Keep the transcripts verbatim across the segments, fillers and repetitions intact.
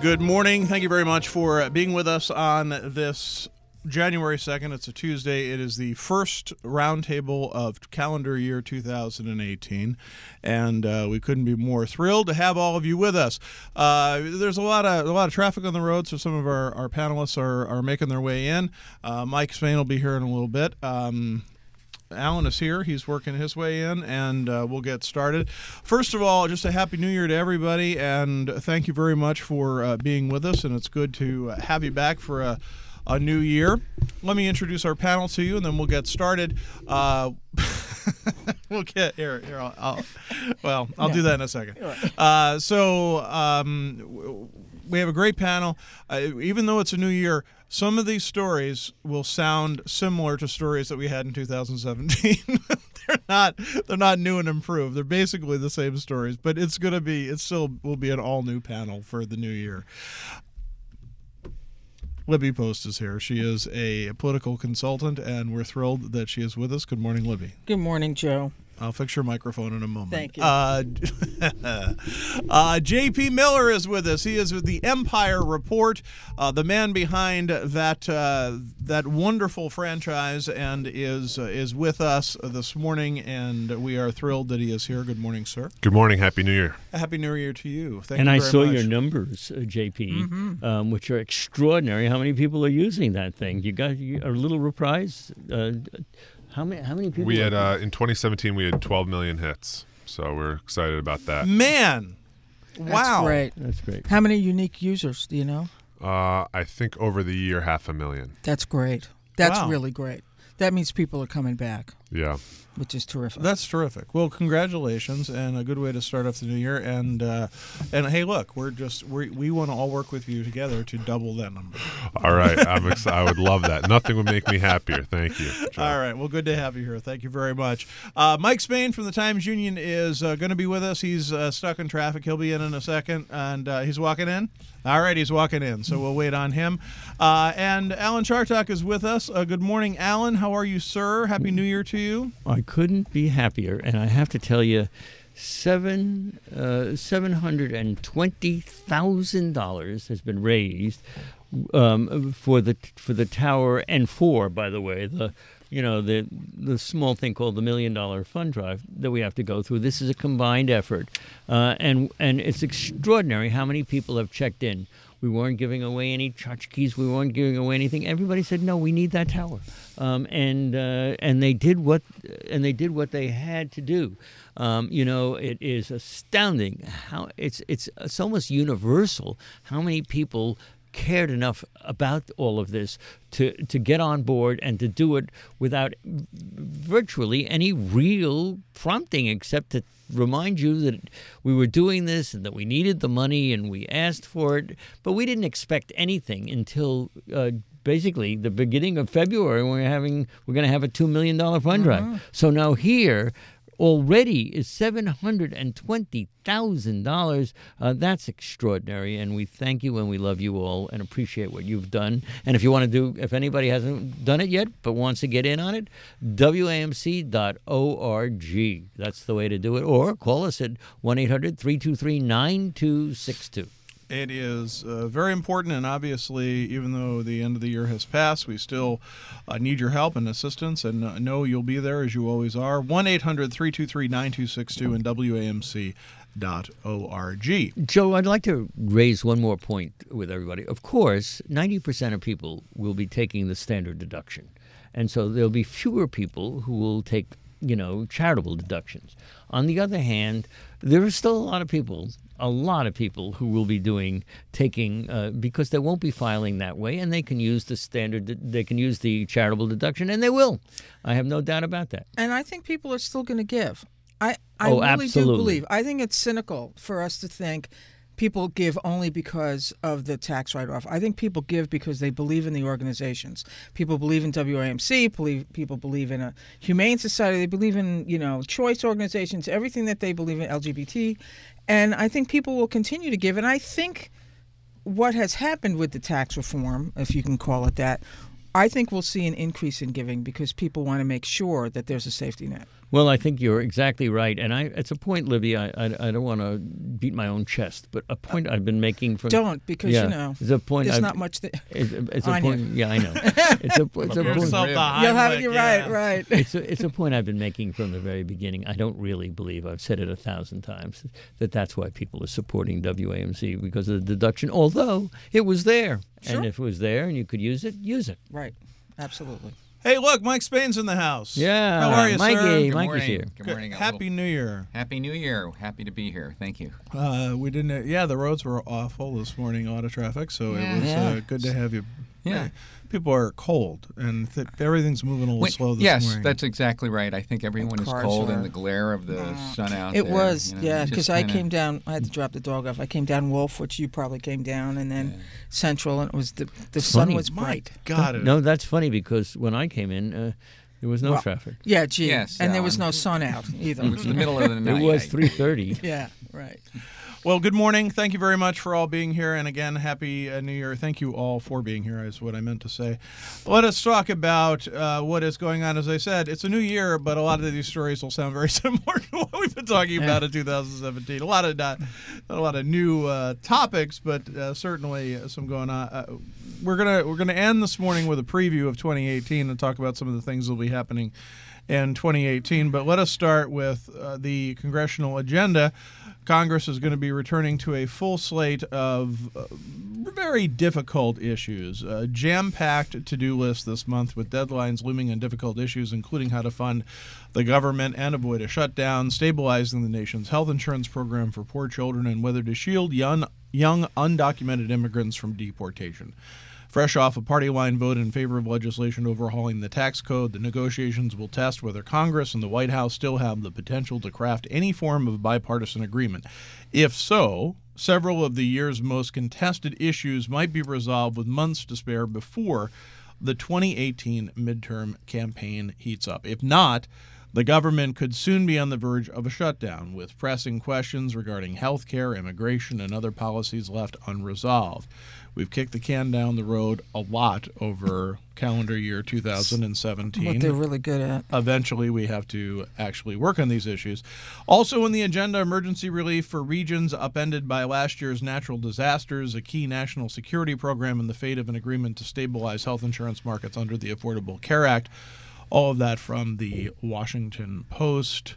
Good morning. Thank you very much for being with us on this January second. It's a Tuesday. It is the first roundtable of calendar year two thousand eighteen, and uh, we couldn't be more thrilled to have all of you with us. Uh, there's a lot of a lot of traffic on the road, so some of our, our panelists are, are making their way in. Uh, Mike Spain will be here in a little bit. Um, Alan is here. He's working his way in, and uh, we'll get started. First of all, just a Happy New Year to everybody, and thank you very much for uh, being with us, and it's good to have you back for a, a new year. Let me introduce our panel to you, and then we'll get started. Uh, we'll get here. here I'll, I'll, well, I'll yeah. do that in a second. Uh, so um, we have a great panel. Uh, even though it's a new year, some of these stories will sound similar to stories that we had in two thousand seventeen. they're not they're not new and improved. They're basically the same stories, but it's going to be it still will be an all new panel for the new year. Libby Post is here. She is a political consultant, and we're thrilled that she is with us. Good morning, Libby. Good morning, Joe. I'll fix your microphone in a moment. Thank you. Uh, uh, J P Miller is with us. He is with the Empire Report, uh, the man behind that uh, that wonderful franchise, and is uh, is with us this morning. And we are thrilled that he is here. Good morning, sir. Good morning. Happy New Year. Happy New Year to you. Thank and you I very saw much. your numbers, uh, J P, mm-hmm. um, which are extraordinary. How many people are using that thing? You got you, a little reprise. Uh, How many? How many people? We had uh, in twenty seventeen we had twelve million hits, so we're excited about that. Man, wow, That's great. That's great. How many unique users do you know? Uh, I think over the year half a million. That's great. That's Wow. really great. That means people are coming back, Yeah. which is terrific. That's terrific. Well, congratulations, and a good way to start off the new year. And uh, and hey, look, we're just we we want to all work with you together to double that number. All right. I'm ex- I would love that. Nothing would make me happier. Thank you, Joe. All right. Well, good to have you here. Thank you very much. Uh, Mike Spain from the Times Union is uh, going to be with us. He's uh, stuck in traffic. He'll be in in a second, and uh, he's walking in. All right, he's walking in, so we'll wait on him. Uh, and Alan Chartock is with us. Uh, good morning, Alan. How are you, sir? Happy New Year to you. I couldn't be happier, and I have to tell you, seven uh, seven hundred and twenty thousand dollars has been raised um, for the for the tower, and for, by the way, the you know the the small thing called the Million Dollar Fund Drive that we have to go through. This is a combined effort, uh, and and it's extraordinary how many people have checked in. We weren't giving away any tchotchkes. We weren't giving away anything. Everybody said, "No, we need that tower," um, and uh, and they did what and they did what they had to do. Um, you know, it is astounding how it's it's it's almost universal how many people cared enough about all of this to to get on board and to do it without virtually any real prompting, except to remind you that we were doing this and that we needed the money and we asked for it, but we didn't expect anything until uh, basically the beginning of February when we're having we're going to have a two million dollars fund Mm-hmm. drive. So now here already is seven hundred twenty thousand dollars. Uh, that's extraordinary, and we thank you and we love you all and appreciate what you've done. And if you want to do, if anybody hasn't done it yet but wants to get in on it, W A M C dot org. That's the way to do it. Or call us at one eight hundred three two three nine two six two. It is uh, very important, and obviously, even though the end of the year has passed, we still uh, need your help and assistance, and uh, know you'll be there as you always are. one eight hundred three two three nine two six two and W A M C dot org. Joe, I'd like to raise one more point with everybody. Of course, ninety percent of people will be taking the standard deduction, and so there'll be fewer people who will take, you know, charitable deductions. On the other hand, there are still a lot of people a lot of people who will be doing taking uh, because they won't be filing that way, and they can use the standard, they can use the charitable deduction, and they will. I have no doubt about that. And I think people are still going to give. I, I oh, really absolutely. do believe. I think it's cynical for us to think people give only because of the tax write-off. I think people give because they believe in the organizations. People believe in W A M C. Believe, people believe in a humane society. They believe in, you know, choice organizations, everything that they believe in, L G B T. And I think people will continue to give. And I think what has happened with the tax reform, if you can call it that, I think we'll see an increase in giving because people want to make sure that there's a safety net. Well, I think you're exactly right, and I, it's a point, Libby. I, I, I don't want to beat my own chest, but a point I've been making from Don't, because yeah, you know it's a point. there's I've, not much. That, It's, it's a on point. you. Yeah, I know. It's a, it's a Give point. yourself the You'll have, Heimlich, you're yeah. right, right. It's a, it's a point I've been making from the very beginning. I don't really believe, I've said it a thousand times, that that's why people are supporting W A M C, because of the deduction, although it was there. Sure. And if it was there and you could use it, use it. Right, absolutely. Hey, look, Mike Spain's in the house. Yeah. How are you, Mikey, sir? Good Mike morning. is here. Good morning. A Happy little- New Year. Happy New Year. Happy to be here. Thank you. Uh, we didn't. Yeah, the roads were awful this morning, auto traffic. So Yeah. it was Yeah. uh, good to have you. Yeah. People are cold, and th- everything's moving a little Wait, slow this yes, morning. that's exactly right. I think everyone is Cars cold are- in the glare of the sun out It there. was, you know, yeah, just because I kinda- came down. I had to drop the dog off. I came down Wolf, which you probably came down, and then Central, and it was the the sun funny. was My bright. God, it- No, that's funny because when I came in, uh, there was no Well, traffic. Yeah, gee, Yes, and there was Alan. no sun out either. It was the middle of the night. It was I- three thirty. Yeah, right. Well, good morning. Thank you very much for all being here. And again, Happy uh, New Year. Thank you all for being here, is what I meant to say. Let us talk about uh, what is going on. As I said, it's a new year, but a lot of these stories will sound very similar to what we've been talking about in two thousand seventeen. A lot of not, not a lot of new uh, topics, but uh, certainly some going on. Uh, we're gonna we're gonna end this morning with a preview of twenty eighteen and talk about some of the things that will be happening in twenty eighteen. But let us start with uh, the congressional agenda. Congress is going to be returning to a full slate of uh, very difficult issues, a jam-packed to-do list this month with deadlines looming on difficult issues, including how to fund the government and avoid a shutdown, stabilizing the nation's health insurance program for poor children, and whether to shield young, young undocumented immigrants from deportation. Fresh off a party line vote in favor of legislation overhauling the tax code, the negotiations will test whether Congress and the White House still have the potential to craft any form of bipartisan agreement. If so, several of the year's most contested issues might be resolved with months to spare before the twenty eighteen midterm campaign heats up. If not, the government could soon be on the verge of a shutdown, with pressing questions regarding health care, immigration, and other policies left unresolved. We've kicked the can down the road a lot over calendar year two thousand seventeen. What they're really good at. Eventually, we have to actually work on these issues. Also on the agenda, emergency relief for regions upended by last year's natural disasters, a key national security program, and the fate of an agreement to stabilize health insurance markets under the Affordable Care Act. All of that from the Washington Post.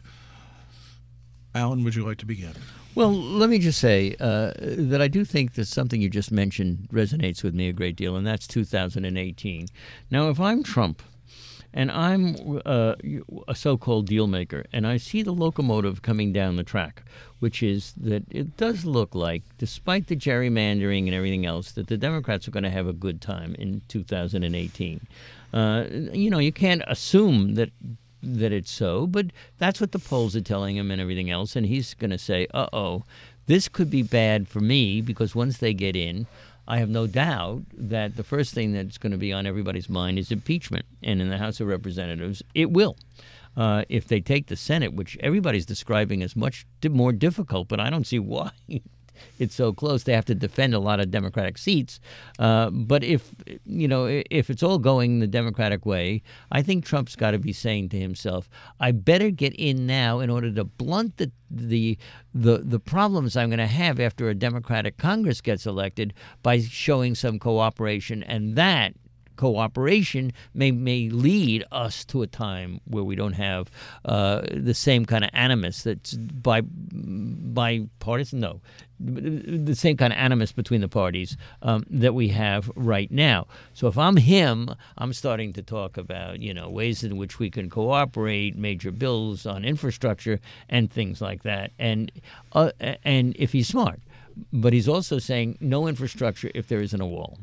Alan, would you like to begin? Well, let me just say uh, that I do think that something you just mentioned resonates with me a great deal, and that's two thousand eighteen. Now, if I'm Trump and I'm uh, a so-called deal maker, and I see the locomotive coming down the track, which is that it does look like, despite the gerrymandering and everything else, that the Democrats are going to have a good time in two thousand eighteen. Uh, you know, you can't assume that that it's so, but that's what the polls are telling him and everything else. And he's going to say, uh-oh, this could be bad for me, because once they get in, I have no doubt that the first thing that's going to be on everybody's mind is impeachment. And in the House of Representatives, it will. Uh, if they take the Senate, which everybody's describing as much di- more difficult, but I don't see why it's so close. They have to defend a lot of Democratic seats. Uh, but if, you know, if it's all going the Democratic way, I think Trump's got to be saying to himself, I better get in now in order to blunt the the the, the problems I'm going to have after a Democratic Congress gets elected by showing some cooperation. And that cooperation may may lead us to a time where we don't have uh, the same kind of animus that's by bipartisan. No, the same kind of animus between the parties um, that we have right now. So if I'm him, I'm starting to talk about, you know, ways in which we can cooperate, major bills on infrastructure and things like that. And uh, and if he's smart, but he's also saying no infrastructure if there isn't a wall.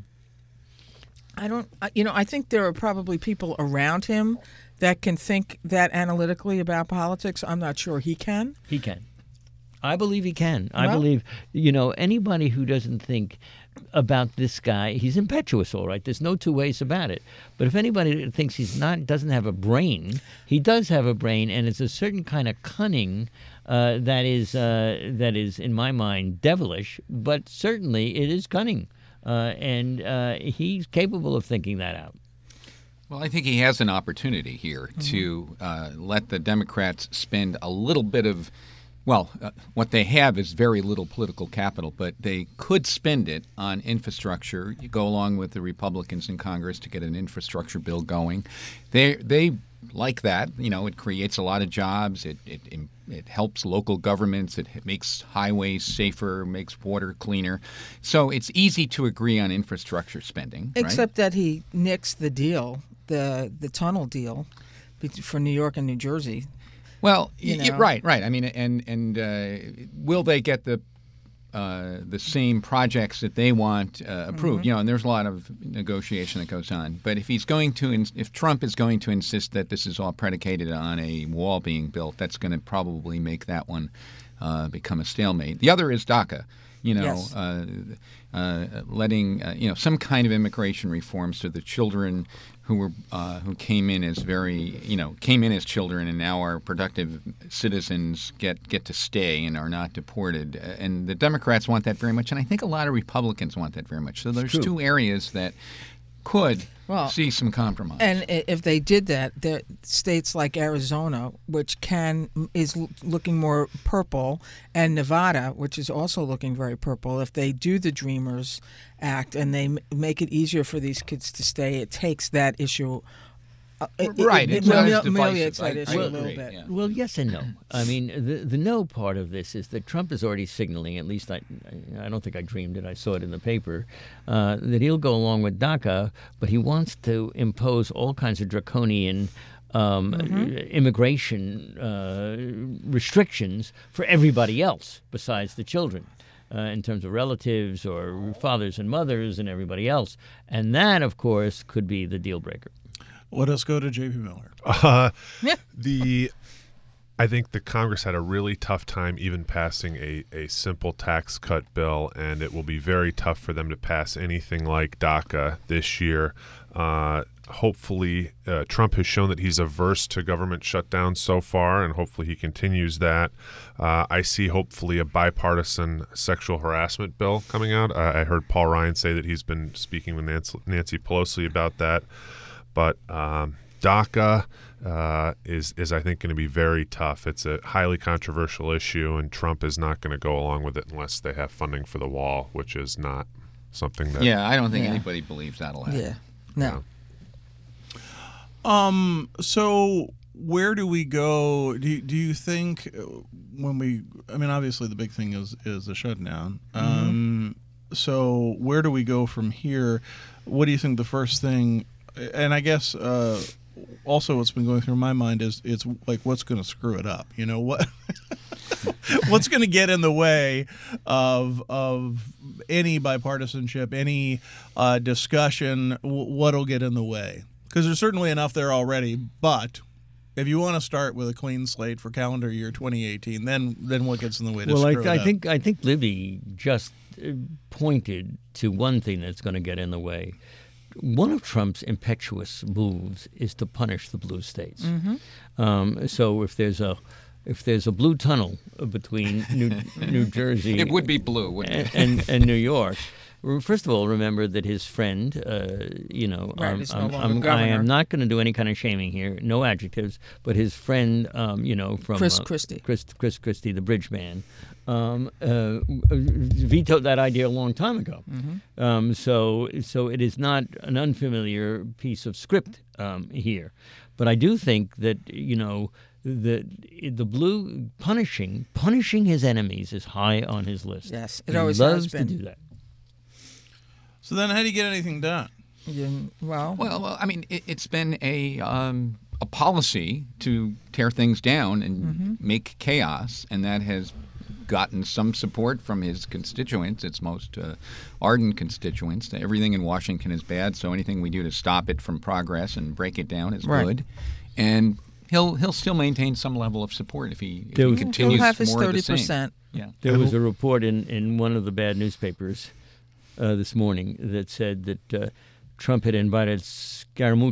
I don't, I- you know, I think there are probably people around him that can think that analytically about politics. I'm not sure he can. He can. I believe he can. I Well- believe, you know, anybody who doesn't think about this guy, he's impetuous, all right. There's no two ways about it. But if anybody thinks he's not, doesn't have a brain, he does have a brain, and it's a certain kind of cunning uh, that is, uh, that is, in my mind, devilish. But certainly it is cunning, uh, and uh, he's capable of thinking that out. Well, I think he has an opportunity here mm-hmm. to uh, let the Democrats spend a little bit of, well, uh, what they have is very little political capital, but they could spend it on infrastructure. You go along with the Republicans in Congress to get an infrastructure bill going. They they like that. You know, it creates a lot of jobs. It it it helps local governments. It makes highways safer, makes water cleaner. So it's easy to agree on infrastructure spending. Except right? that he nixed the deal, the the tunnel deal for New York and New Jersey. Well, You y- know. right, right. I mean, and and uh, will they get the uh, the same projects that they want uh, approved? Mm-hmm. You know, and there's a lot of negotiation that goes on. But if he's going to, ins- if Trump is going to insist that this is all predicated on a wall being built, that's going to probably make that one uh, become a stalemate. The other is DACA. You know, Yes. uh, uh, letting uh, you know some kind of immigration reform so the children who were uh, who came in as very you know came in as children and now are productive citizens get get to stay and are not deported. Uh, And the Democrats want that very much, and I think a lot of Republicans want that very much. So there's true. two areas that could Well, see some compromise. And i- if they did that, there states like Arizona, which can is l- looking more purple, and Nevada, which is also looking very purple, if they do the Dreamers Act and they m- make it easier for these kids to stay, it takes that issue. Uh, it, Right, It, it's it, not as amel- divisive. ameliorates that I- I issue a agree, little bit. yeah. Well, yes and no. I mean, the the no part of this is that Trump is already signaling, at least I, I don't think I dreamed it, I saw it in the paper, uh, that he'll go along with DACA, but he wants to impose all kinds of draconian um, immigration uh, restrictions for everybody else besides the children. Uh, in terms of relatives or fathers and mothers and everybody else. And that, of course, could be the deal breaker. Let us go to J P Miller. Uh, the I think the Congress had a really tough time even passing a, a simple tax cut bill, and it will be very tough for them to pass anything like DACA this year. Uh, hopefully, uh, Trump has shown that he's averse to government shutdown so far, and hopefully he continues that. Uh, I see hopefully a bipartisan sexual harassment bill coming out. Uh, I heard Paul Ryan say that he's been speaking with Nancy, Nancy Pelosi about that. But um, DACA uh, is, is, I think, going to be very tough. It's a highly controversial issue, and Trump is not going to go along with it unless they have funding for the wall, which is not something that... yeah, I don't think Yeah. anybody believes that'll happen. Yeah. No. Um. So where do we go? Do you, do you think uh, when we? I mean, obviously the big thing is is the shutdown. Um. So where do we go from here? What do you think the first thing? And I guess uh, also what's been going through my mind is it's like what's going to screw it up. You know what? What's going to get in the way of of any bipartisanship, any uh, discussion? W- what'll get in the way? Because there's certainly enough there already. But if you want to start with a clean slate for calendar year twenty eighteen, then then what gets in the way to Well, I, screw I it up? think I think Libby just uh, pointed to one thing that's going to get in the way. One of Trump's impetuous moves is to punish the blue states. Um, so if there's a if there's a blue tunnel between New, New Jersey It would be blue, wouldn't it? and, and, and New York, well, first of all, remember that his friend, uh, you know, Right, um, he's no I'm- longer I'm- I governor. am not going to do any kind of shaming here, no adjectives, but his friend, um, you know, from Chris uh, Christie. Chris, Chris Christie, the bridge man, um, uh, vetoed that idea a long time ago. Mm-hmm. Um, so, so it is not an unfamiliar piece of script um, here, but I do think that you know the the blue punishing punishing his enemies is high on his list. Yes, it he always loves has been. to do that. So then, how do you get anything done? You- well, Well, well, I mean, it, it's been a um, a policy to tear things down and make chaos, and that has gotten some support from his constituents, its most uh, ardent constituents. Everything in Washington is bad, so anything we do to stop it from progress and break it down is Right. good. And he'll he'll still maintain some level of support if he, if There he was- continues he'll have his more of thirty the same. percent. Yeah. There was a report in, in one of the bad newspapers uh, this morning that said that uh, Trump had invited Scaramouche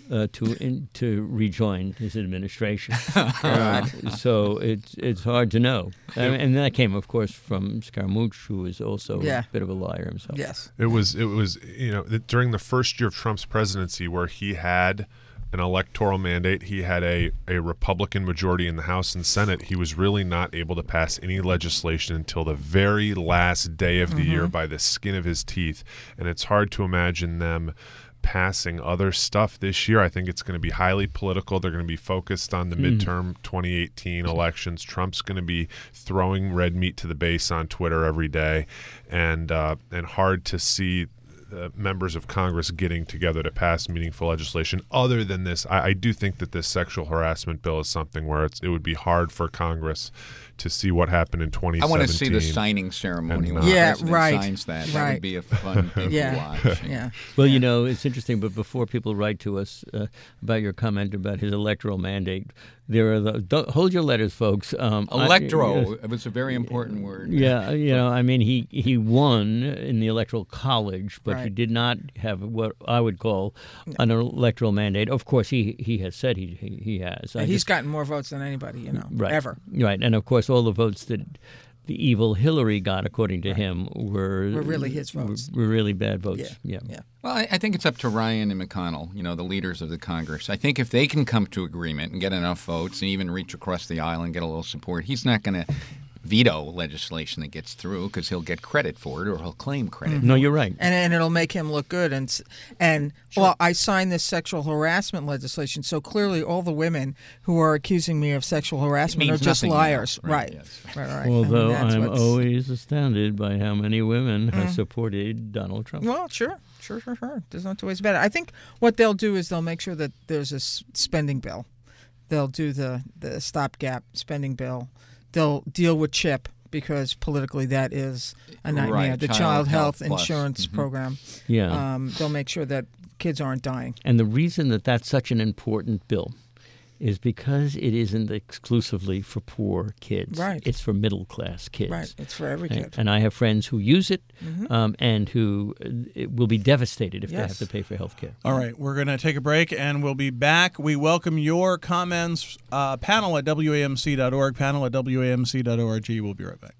uh, to in, to rejoin his administration. Uh, so it's it's hard to know. I mean, and that came, of course, from Scaramucci, who is also Yeah. a bit of a liar himself. Yes. It was it was you know that during the first year of Trump's presidency, where he had an electoral mandate, he had a, a Republican majority in the House and Senate. He was really not able to pass any legislation until the very last day of the Mm-hmm. year by the skin of his teeth. And it's hard to imagine them passing other stuff this year. I think it's going to be highly political. They're going to be focused on the midterm twenty eighteen elections. Trump's going to be throwing red meat to the base on Twitter every day, and uh, and hard to see uh, members of Congress getting together to pass meaningful legislation. Other than this, I, I do think that this sexual harassment bill is something where it's, it would be hard for Congress to see what happened in twenty seventeen. I want to see the signing ceremony And when not- the Yeah, president right, signs that. That right. would be a fun thing Yeah. to watch. Yeah. Well, you know, it's interesting, but before people write to us uh, about your comment about his electoral mandate, there are the don't, hold your letters, folks. Um, I- Electro, yes. it was a very important word. Yeah, you know, I mean, he, he won in the electoral college, but he Right. did not have what I would call an electoral mandate. Of course, he he has said he he, he has. I He's just- gotten more votes than anybody, you know, right, ever. right, and of course, all the votes that the evil Hillary got, according to him, were Were really his votes. Were, were really bad votes. Yeah, Yeah. yeah. Well, I, I think it's up to Ryan and McConnell, you know, the leaders of the Congress. I think if they can come to agreement and get enough votes and even reach across the aisle and get a little support, he's not going to veto legislation that gets through because he'll get credit for it or he'll claim credit. No, you're right. And, and it'll make him look good. And s- and well, I signed this sexual harassment legislation, so clearly all the women who are accusing me of sexual harassment are means just nothing now. liars. Right, Right. yes. Right. Right. I mean, Although that's I'm what's- always astounded by how many women have supported Donald Trump. Well, sure, sure, sure, sure. There's no two ways about it. I think what they'll do is they'll make sure that there's a s- spending bill. They'll do the the stopgap spending bill. They'll deal with CHIP because politically that is a nightmare. Right, the Child Child Health, Health Plus. Insurance Mhm. Program. Yeah. Um, they'll make sure that kids aren't dying. And the reason that that's such an important bill is because it isn't exclusively for poor kids. Right. It's for middle class kids. Right. It's for every And, kid. and I have friends who use it um, and who uh, it will be devastated if they have Yes. to pay for health care. All right, we're going to take a break and we'll be back. We welcome your comments. Uh, panel at W A M C dot org, panel at W A M C dot org. We'll be right back.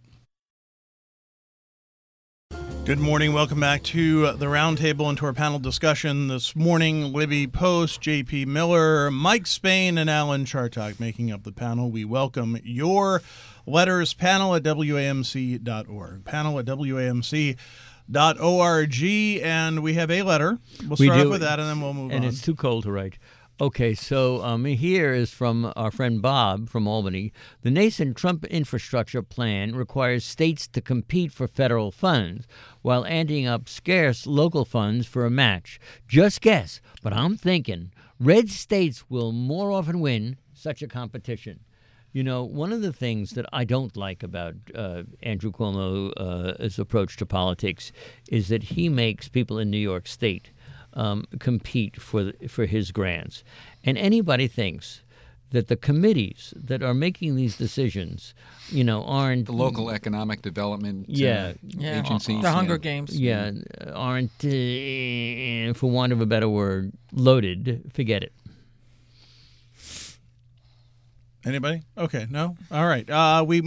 Good morning. Welcome back to the roundtable and to our panel discussion this morning. Libby Post, J P Miller, Mike Spain, and Alan Chartok making up the panel. We welcome your letters. Panel at W A M C dot org. Panel at W A M C dot org. And we have a letter. We'll We start do. off with that and then we'll move And on. it's too cold to write. Okay, so um, here is from our friend Bob from Albany. The nascent Trump infrastructure plan requires states to compete for federal funds while adding up scarce local funds for a match. Just guess, but I'm thinking red states will more often win such a competition. You know, one of the things that I don't like about uh, Andrew Cuomo's uh, approach to politics is that he makes people in New York State um, compete for the, for his grants. And anybody thinks that the committees that are making these decisions, you know, aren't The local economic development uh, Yeah. Yeah. agencies. The Hunger yeah. Games. yeah aren't, uh, for want of a better word, loaded. Forget it. Anybody? Okay, no? All right. Uh, we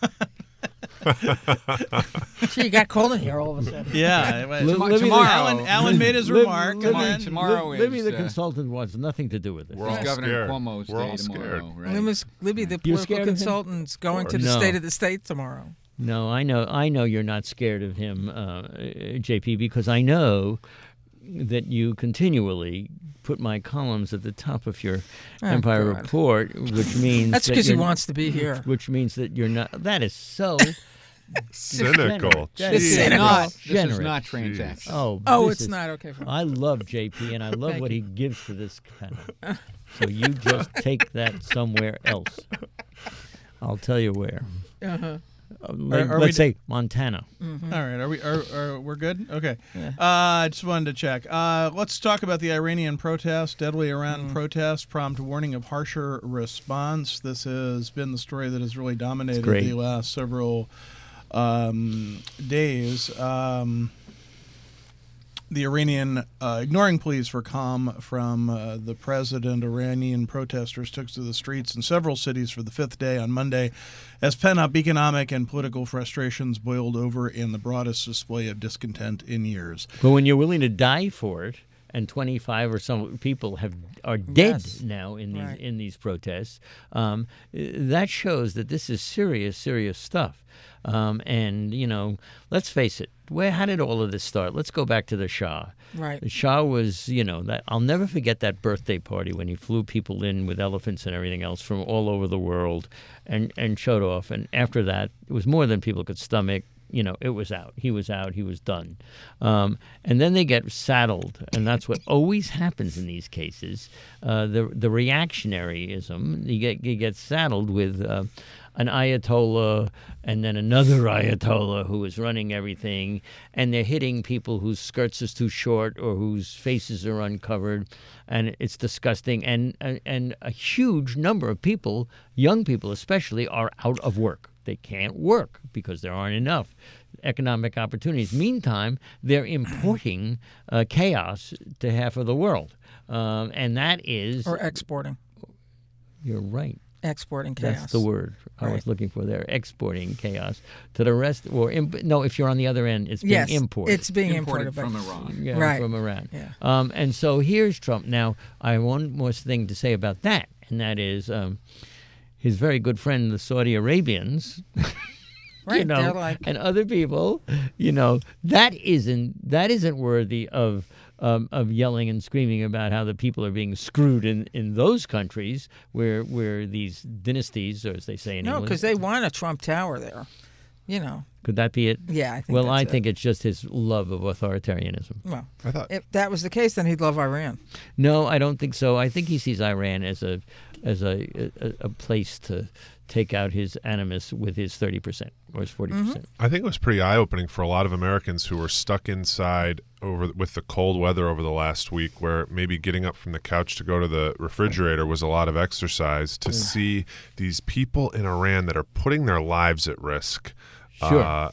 Gee, you got cold in here all of a sudden. Yeah. Li- Tomorrow- Libby the- tomorrow- Alan, Alan made his Lib- remark. Libby- and Tomorrow- then- tomorrow Lib- Libby is, the uh, consultant wants nothing to do with this. We're It's all Governor scared. Cuomo's We're all day tomorrow, scared. right? Libby's, Libby, the You're political scared of him? consultant's going to the No. State of the State tomorrow. No, I know. I know you're not scared of him, uh, J P, because I know that you continually put my columns at the top of your Oh, Empire God. Report, which means That's that because he you're- wants to be here. Which means that you're not. That is so Cynical. That This is is Cynical. not. This generous. is not transactional. Oh, Oh, this it's is- not okay for me. I love J P, and I love Thank what you. he gives to this panel. So you just take that somewhere else. I'll tell you where. Uh-huh. Uh, let, Are- are let's we- say Montana. All right, are we? Are, are we're good? Okay. Yeah. Uh, I just wanted to check. Uh, let's talk about the Iranian protest, deadly Iran protest, prompt warning of harsher response. This has been the story that has really dominated great. the last several um, days. Um, the Iranian uh, ignoring pleas for calm from uh, the president. Iranian protesters took to the streets in several cities for the fifth day on Monday as pent-up economic and political frustrations boiled over in the broadest display of discontent in years. But when you're willing to die for it, and twenty-five or some people have are dead Yes. now in these Right. in these protests, um, that shows that this is serious, serious stuff. Um, and you know, let's face it. Where how did all of this start? Let's go back to the Shah. Right. The Shah was, you know, that I'll never forget that birthday party when he flew people in with elephants and everything else from all over the world, and and showed off. And after that, it was more than people could stomach. You know, it was out. He was out. He was done. Um, and then they get saddled, and that's what always happens in these cases. Uh, the the reactionaryism, you get you get saddled with uh, an Ayatollah and then another Ayatollah who is running everything, and they're hitting people whose skirts is too short or whose faces are uncovered, and it's disgusting. And and, and a huge number of people, young people especially, are out of work. They can't work because there aren't enough economic opportunities. Meantime, they're importing uh, chaos to half of the world. Um, and that is... Or exporting. You're right. Exporting chaos. That's the word I Right. was looking for there. Exporting chaos to the rest. Or imp- No, if you're on the other end, it's being Yes, imported. it's being Imported imported, from but- Iran. Yeah, Right. from Iran. Yeah. Um, and so here's Trump. Now, I have one more thing to say about that, and that is... Um, his very good friend, the Saudi Arabians, Right, you know, they're like- and other people, you know, that isn't that isn't worthy of um, of yelling and screaming about how the people are being screwed in, in those countries where where these dynasties, or as they say in No, England, because they want a Trump Tower there. You know. could that be it? Yeah, I think Well, that's I it. think it's just his love of authoritarianism. Well, I thought if that was the case, then he'd love Iran. No, I don't think so. I think he sees Iran as a as a a, a place to take out his animus with his thirty percent or his forty percent. I think it was pretty eye-opening for a lot of Americans who were stuck inside over with the cold weather over the last week, where maybe getting up from the couch to go to the refrigerator was a lot of exercise, to see these people in Iran that are putting their lives at risk. Sure. Uh,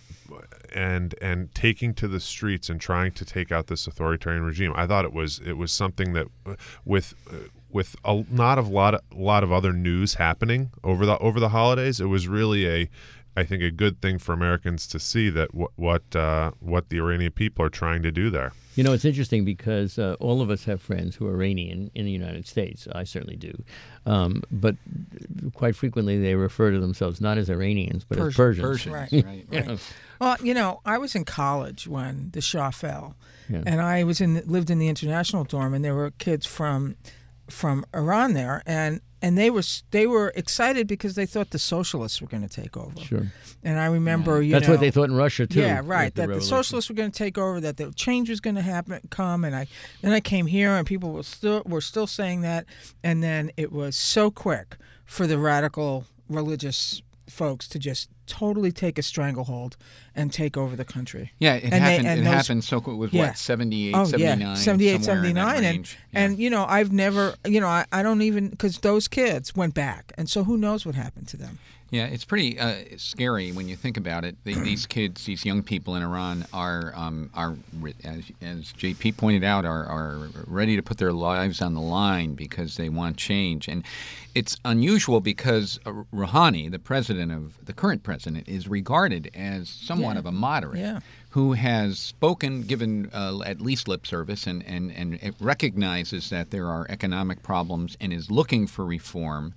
and and taking to the streets and trying to take out this authoritarian regime. I thought it was it was something that uh, with uh, with a not a lot of, lot of other news happening over the over the holidays, it was really a I think a good thing for Americans to see that w- what uh, what the Iranian people are trying to do there. You know, it's interesting because uh, all of us have friends who are Iranian in the United States. I certainly do. Um, but quite frequently they refer to themselves not as Iranians, but as Persian. Persians. Persians, Right. right. Right. Well, you know, I was in college when the Shah fell, Yeah. and I was in lived in the international dorm, and there were kids from from Iran there, and and they were they were excited because they thought the socialists were going to take over. Sure. And I remember, you That's know, what they thought in Russia, too. Yeah, with right. the That the revolution. socialists were going to take over. That the change was going to happen, come, and I then I came here, and people were still were still saying that, and then it was so quick for the radical religious folks to just totally take a stranglehold and take over the country. Yeah, it And they- happened. and it those- happened so quick. It was Yeah. what, seventy-eight, Oh seventy-nine? yeah, seventy-eight, somewhere in that seventy-nine, and range. Yeah. and you know I've never, you know, I, I don't even because those kids went back, and so who knows what happened to them. Yeah, it's pretty uh, scary when you think about it. The, these kids, these young people in Iran, are um, are re- as, as J P pointed out, are are ready to put their lives on the line because they want change. And it's unusual because uh, Rouhani, the president of the current president, is regarded as somewhat Yeah. of a moderate. Yeah. Who has spoken, given uh, at least lip service, and, and, and it recognizes that there are economic problems and is looking for reform.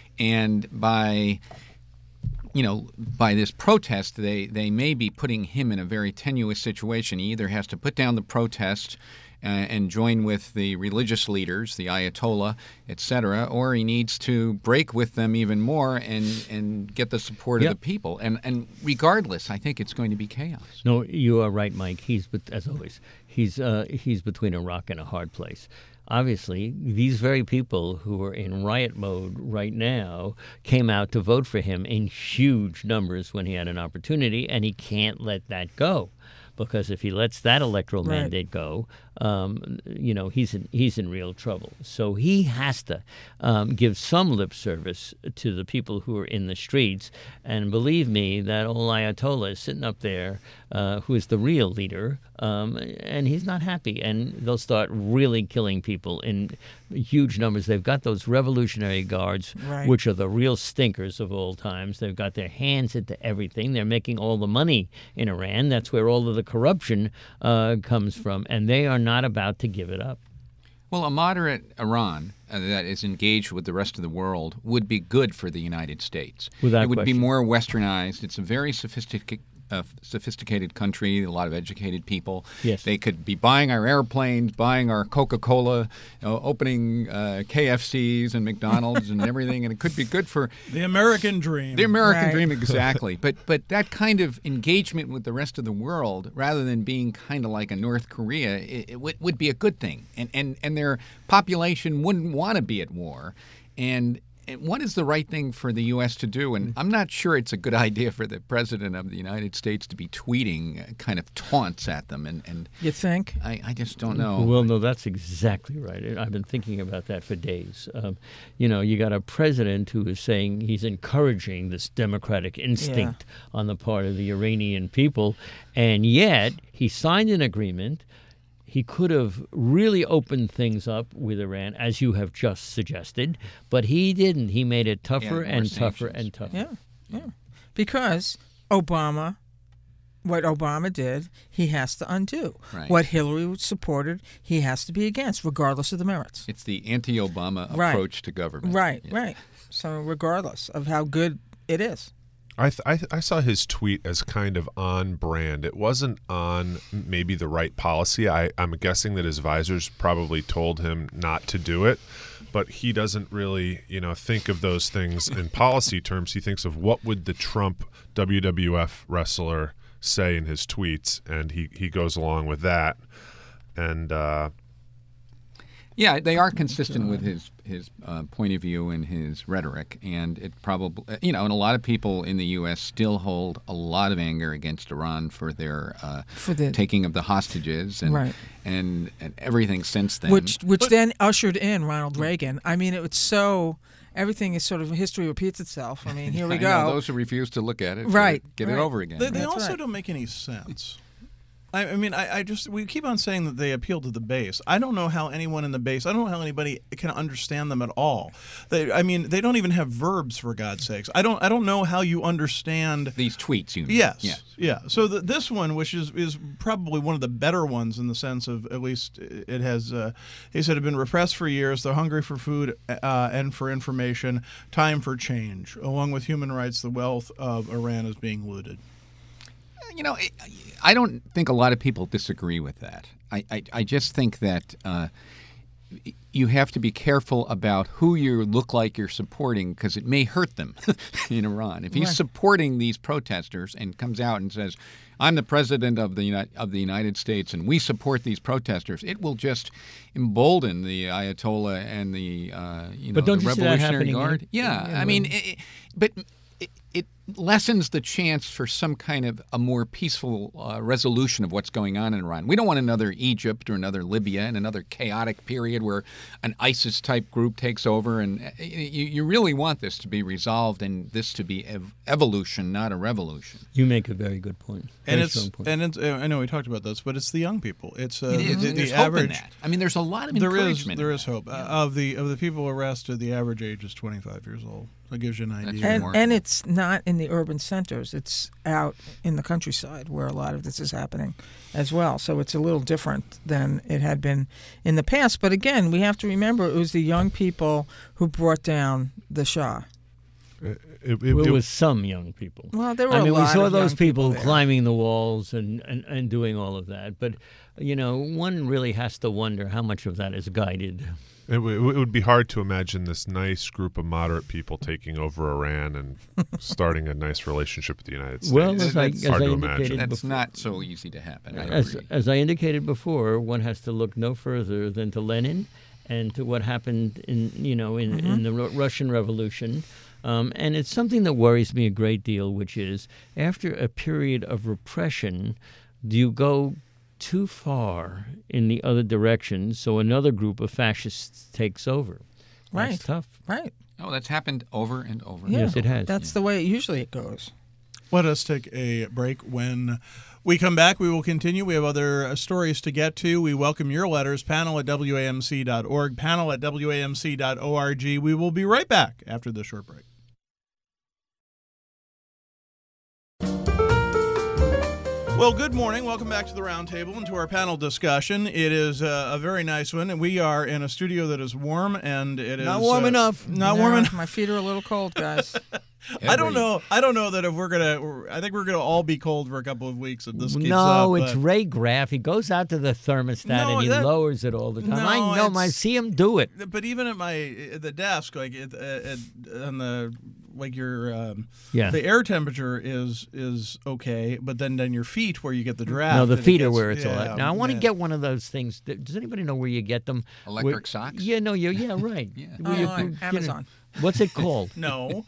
And by you know, by this protest, they, they may be putting him in a very tenuous situation. He either has to put down the protest uh, and join with the religious leaders, the Ayatollah, et cetera, or he needs to break with them even more and, and get the support Yep. of the people. And and regardless, I think it's going to be chaos. No, you are right, Mike. He's, bet- as always, he's uh, he's between a rock and a hard place. Obviously, these very people who are in riot mode right now came out to vote for him in huge numbers when he had an opportunity, and he can't let that go. Because if he lets that electoral Right. mandate go, um, you know, he's in, he's in real trouble. So he has to um, give some lip service to the people who are in the streets. And believe me, that old Ayatollah is sitting up there, uh, who is the real leader Um, and he's not happy, and they'll start really killing people in huge numbers. They've got those Revolutionary Guards, Right. which are the real stinkers of all times. They've got their hands into everything. They're making all the money in Iran. That's where all of the corruption uh, comes from, and they are not about to give it up. Well, a moderate Iran uh, that is engaged with the rest of the world would be good for the United States. Without it would question. be more westernized. It's a very sophisticated. A sophisticated country, a lot of educated people. Yes. They could be buying our airplanes, buying our Coca-Cola, you know, opening uh, K F Cs and McDonald's and everything, and it could be good for The American dream. the American Right. dream, exactly. but but that kind of engagement with the rest of the world, rather than being kind of like a North Korea, it, it would, would be a good thing. And, and, and their population wouldn't want to be at war. And And what is the right thing for the U S to do? And I'm not sure it's a good idea for the President of the United States to be tweeting kind of taunts at them. And, and You think? I, I just don't know. Well, no, that's exactly right. And I've been thinking about that for days. Um, you know, you got a president who is saying he's encouraging this democratic instinct on the part of the Iranian people, and yet he signed an agreement. He could have really opened things up with Iran, as you have just suggested, but he didn't. He made it tougher Yeah, more and tougher sanctions. and tougher. Yeah, yeah. Because Obama, what Obama did, he has to undo. Right. What Hillary supported, he has to be against, regardless of the merits. It's the anti-Obama Right. approach to government. Right, Yeah. right. So regardless of how good it is. I, th- I th- I saw his tweet as kind of on brand. It wasn't on maybe the right policy. I, I'm guessing that his advisors probably told him not to do it, but he doesn't really, you know, think of those things in policy terms. He thinks of what would the Trump W W F wrestler say in his tweets, and he, he goes along with that. And uh, Yeah, they are consistent with his his uh, point of view and his rhetoric, and it probably, you know, and a lot of people in the U S still hold a lot of anger against Iran for their uh, For the- taking of the hostages and, Right. and and everything since then. Which which then ushered in Ronald Reagan. I mean, it was so, everything is sort of, history repeats itself. I mean, here we I go. know, those who refuse to look at it, Right, get right. it over again. They, they That's also right. don't make any sense. I, I mean, I, I just we keep on saying that they appeal to the base. I don't know how anyone in the base. I don't know how anybody can understand them at all. They, I mean, they don't even have verbs, for God's sakes. I don't. I don't know how you understand. These tweets, you mean? Yes. Yeah. Yeah. So the, this one, which is is probably one of the better ones in the sense of at least it has. Uh, he said, have been repressed for years. They're hungry for food uh, and for information. Time for change. Along with human rights, the wealth of Iran is being looted. You know, I- I don't think a lot of people disagree with that. I, I, I just think that uh, you have to be careful about who you look like you're supporting, because it may hurt them in Iran. If he's Right. supporting these protesters and comes out and says, I'm the president of the United, of the United States and we support these protesters, it will just embolden the Ayatollah and the uh, you know But don't the you see that Revolutionary happening Guard. in- Yeah, in- I mean, it, but it, it lessens the chance for some kind of a more peaceful uh, resolution of what's going on in Iran. We don't want another Egypt or another Libya and another chaotic period where an ISIS-type group takes over. And uh, you, you really want this to be resolved and this to be ev- evolution, not a revolution. You make a very good point. And Very it's strong point. and it's, uh, I know we talked about this, but it's the young people. It's uh, It is. the, and the there's hope average. in that. I mean, there's a lot of There is encouragement. there in is that. hope uh, of the of the people arrested. The average age is twenty-five years old. That gives you an idea. And, remarkable. and it's not in the urban centers. It's out in the countryside where a lot of this is happening as well. So it's a little different than it had been in the past. But again, we have to remember it was the young people who brought down the Shah. it, it, Well, it- it was some young people. Well, there were I mean, a lot we saw of those young people, there. climbing the walls and, and, and doing all of that. But, you know, one really has to wonder how much of that is guided. It, w- it would be hard to imagine this nice group of moderate people taking over Iran and starting a nice relationship with the United States. Well, as I, That's as hard I to indicated imagine. That's before, not so easy to happen. I as, agree. as I indicated before, one has to look no further than to Lenin and to what happened in, you know, in, in the Ru- Russian Revolution. Um, and it's something that worries me a great deal, which is after a period of repression, do you go too far in the other direction so another group of fascists takes over? Right. That's tough. Right. Oh, that's happened over and over. Yeah. Yes, it has. That's the way it usually it goes. Let us take a break. When we come back, we will continue. We have other uh, stories to get to. We welcome your letters, panel at W A M C dot org, panel at W A M C dot org. We will be right back after this short break. Well, good morning. Welcome back to the Roundtable and to our panel discussion. It is uh, a very nice one, and we are in a studio that is warm, and it is Not warm uh, enough. Not Yeah, warm enough. My feet are a little cold, guys. I don't know. I don't know that if we're gonna. I think we're gonna all be cold for a couple of weeks if this keeps no, up. it's but- Ray Graff. He goes out to the thermostat No, and he that- lowers it all the time. No, I know. him. I it's- see him do it. But even at my at the desk, like at, at, on the like your um, Yeah. the air temperature is is okay, but then then your feet where you get the draft. No, the and it feet are gets- where it's all yeah, at. Now, I want to yeah. get one of those things. that- Does anybody know where you get them? Electric Where- socks? Yeah, no, you yeah, right. Yeah. Where you Oh, put- you know, Amazon. what's it called? No,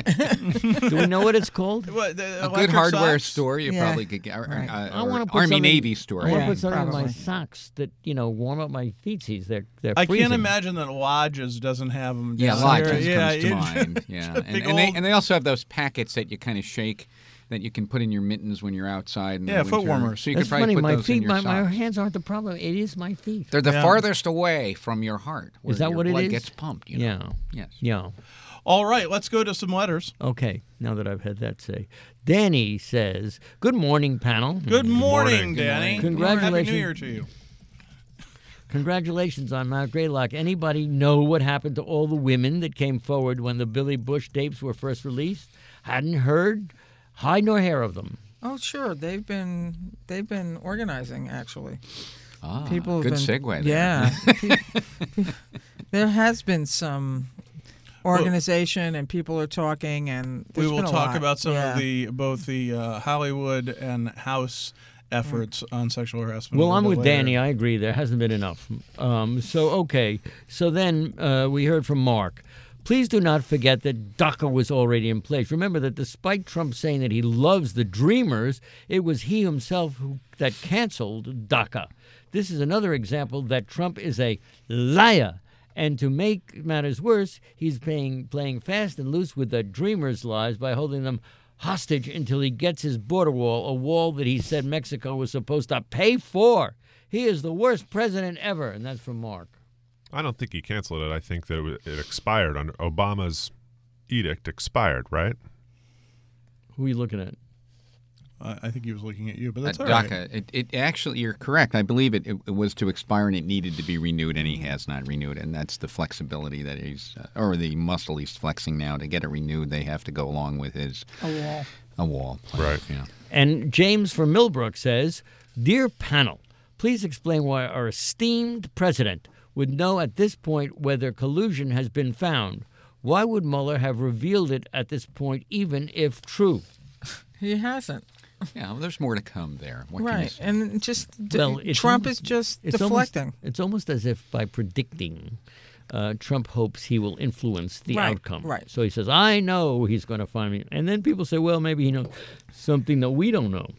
Do we know what it's called? what, the A good electric hardware socks? store you Yeah. probably could get. Or, Right. uh, I or want to put Army something- Navy store. I want to Yeah, put something in my probably. socks that you know warm up my feetsies. They're they're I freezing. can't imagine that Lodges doesn't have them. Yeah, down Lodges here. comes to it- mind. Yeah, and, big and, they, old- and they also have those packets that you kind of shake that you can put in your mittens when you're outside. In Yeah, the foot winter. warmers. So you That's could probably funny. put My those in feet, your my, my socks. hands aren't the problem. It is my feet. They're the Yeah. farthest away from your heart. Where Is that your what it blood is? gets pumped. You know? Yeah. Yes. Yeah. All right, let's go to some letters. Okay, now that I've had that say. Danny says, good morning, panel. Good morning, morning. Danny. Congratulations. Happy New Year to you. Congratulations on Mount Greylock. Anybody know what happened to all the women that came forward when the Billy Bush tapes were first released? Hadn't heard hide nor hair of them. Oh, sure. They've been they've been organizing actually. Ah, People have good been, segue there. Yeah. Pe- there has been some organization and people are talking and We there's will been a talk lot. about some Yeah. of the both the uh, Hollywood and House efforts on sexual harassment. Well, a I'm little with bit later. Danny. I agree. There hasn't been enough. Um, so, okay. So then uh, we heard from Mark. Please do not forget that DACA was already in place. Remember that despite Trump saying that he loves the Dreamers, it was he himself who that canceled DACA. This is another example that Trump is a liar. And to make matters worse, he's playing, playing fast and loose with the Dreamers' lies by holding them hostage until he gets his border wall, a wall that he said Mexico was supposed to pay for. He is the worst president ever. And that's from Mark. I don't think he canceled it. I think that it, wa- it expired. Under Obama's edict expired, right? Who are you looking at? Uh, I think he was looking at you, but that's Uh, all right. DACA, it, it actually, you're correct. I believe it, it, it was to expire and it needed to be renewed, and he has not renewed it. And that's the flexibility that he's, uh, or the muscle he's flexing now. To get it renewed, they have to go along with his a wall. a wall. plan. Right. Yeah. And James from Millbrook says, Dear panel, please explain why our esteemed president would know at this point whether collusion has been found. Why would Mueller have revealed it at this point, even if true? He hasn't. Yeah. Well, there's more to come there. What can you Right. say? And just d- Well, it's Trump almost- is just It's deflecting. Almost, it's almost as if by predicting, uh, Trump hopes he will influence the Right, outcome. right. So he says, I know he's going to find me. And then people say, well, maybe he knows something that we don't know.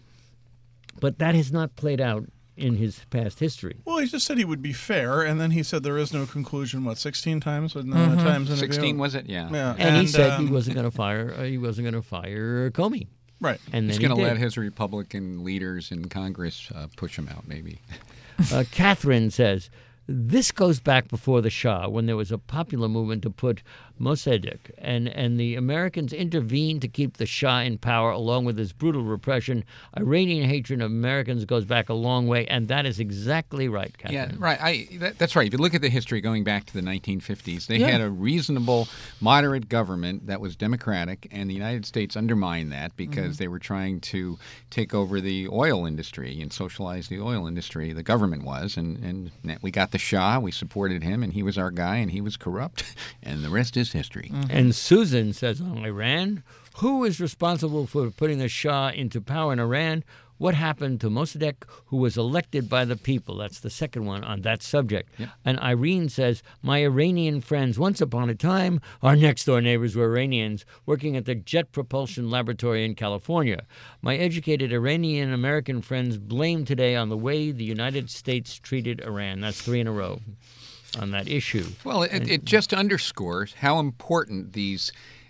But that has not played out in his past history. Well, he just said he would be fair, and then he said there is no conclusion. What, sixteen times? Wasn't that Mm-hmm. the times interview? Sixteen was it? Yeah. Yeah, And, he said he um, wasn't going to fire. Uh, he wasn't going to fire Comey. right. And He's then he going to did. let his Republican leaders in Congress uh, push him out, maybe. Uh, Catherine says, this goes back before the Shah, when there was a popular movement to put Mossadegh, and, and the Americans intervened to keep the Shah in power, along with his brutal repression. Iranian hatred of Americans goes back a long way, and that is exactly right, Catherine. Yeah, right. I that, that's right. If you look at the history going back to the nineteen fifties, they Yeah. had a reasonable, moderate government that was democratic, and the United States undermined that because they were trying to take over the oil industry and socialize the oil industry. The government was, and, and we got the Shah. We supported him, and he was our guy, and he was corrupt, and the rest is history. And Susan says on Iran, who is responsible for putting the Shah into power in Iran? What happened to Mossadegh, who was elected by the people? That's the second one on that subject. Yep. And Irene says, my Iranian friends, once upon a time, our next-door neighbors were Iranians working at the Jet Propulsion Laboratory in California. My educated Iranian-American friends blame today on the way the United States treated Iran. That's three in a row on that issue. Well, it, it just underscores how important these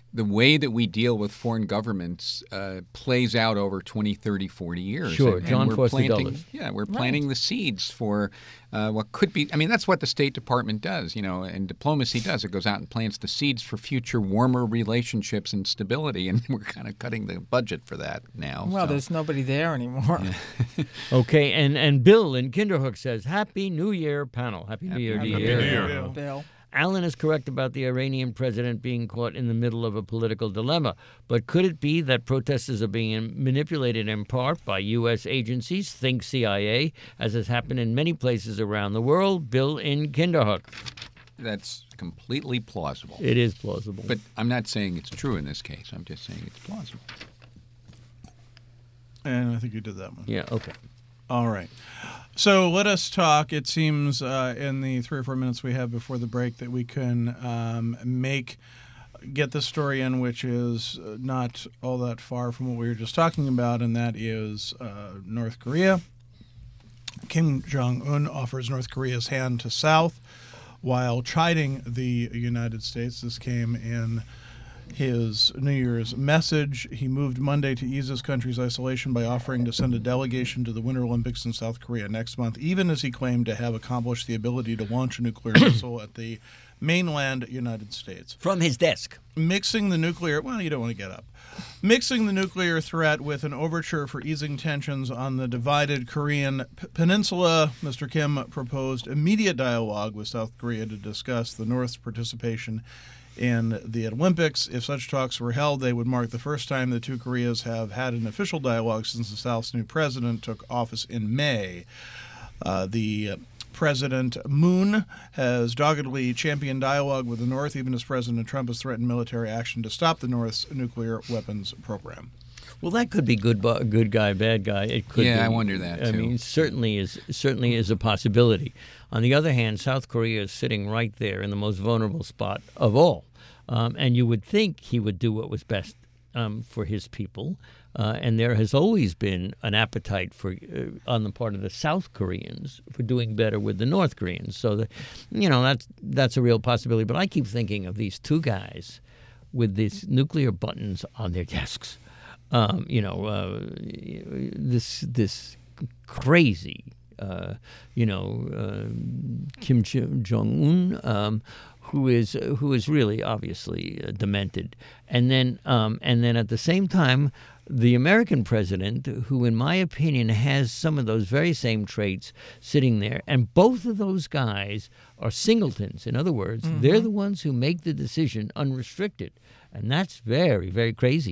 the way that we deal with foreign governments uh, plays out over twenty, thirty, forty years. Sure, and, John and we're Foster planting, Dulles. Yeah, we're planting the seeds for uh, what could be. I mean, that's what the State Department does, you know, and diplomacy does. It goes out and plants the seeds for future warmer relationships and stability, and we're kind of cutting the budget for that now. Well, so. there's nobody there anymore. Yeah. Okay, and, and Bill in Kinderhook says, Happy New Year, panel. Happy New Year to Happy you. New Year. Bill. Bill. Alan is correct about the Iranian president being caught in the middle of a political dilemma. But could it be that protesters are being manipulated in part by U S agencies, think C I A, as has happened in many places around the world? Bill in Kinderhook. That's completely plausible. It is plausible. But I'm not saying it's true in this case. I'm just saying it's plausible. And I think you did that one. yeah, okay. All right. So let us talk. It seems uh, in the three or four minutes we have before the break that we can um, make get the story in, which is not all that far from what we were just talking about, and that is uh, North Korea. Kim Jong-un offers North Korea's hand to South while chiding the United States. This came in his New Year's message. He moved Monday to ease his country's isolation by offering to send a delegation to the Winter Olympics in South Korea next month, even as he claimed to have accomplished the ability to launch a nuclear missile at the mainland United States. From his desk. Mixing the nuclear, well, you don't want to get up. Mixing the nuclear threat with an overture for easing tensions on the divided Korean p- peninsula, Mister Kim proposed immediate dialogue with South Korea to discuss the North's participation in the Olympics. If such talks were held, they would mark the first time the two Koreas have had an official dialogue since the South's new president took office in May. Uh, the President Moon has doggedly championed dialogue with the North, even as President Trump has threatened military action to stop the North's nuclear weapons program. Well, that could be good, bu- good guy, bad guy. It could. Yeah, be. I wonder that, I too. mean, certainly is certainly is a possibility. On the other hand, South Korea is sitting right there in the most vulnerable spot of all, um, and you would think he would do what was best um, for his people. Uh, and there has always been an appetite for, uh, on the part of the South Koreans, for doing better with the North Koreans. So, the, you know, that's that's a real possibility. But I keep thinking of these two guys with these nuclear buttons on their desks. Um, you know, uh, this this crazy, uh, you know, uh, Kim Jong Un, um, who is who is really obviously uh, demented, and then um, and then at the same time, the American president, who, in my opinion, has some of those very same traits sitting there, and both of those guys are singletons. In other words, mm-hmm. they're the ones who make the decision unrestricted, and that's very, very crazy.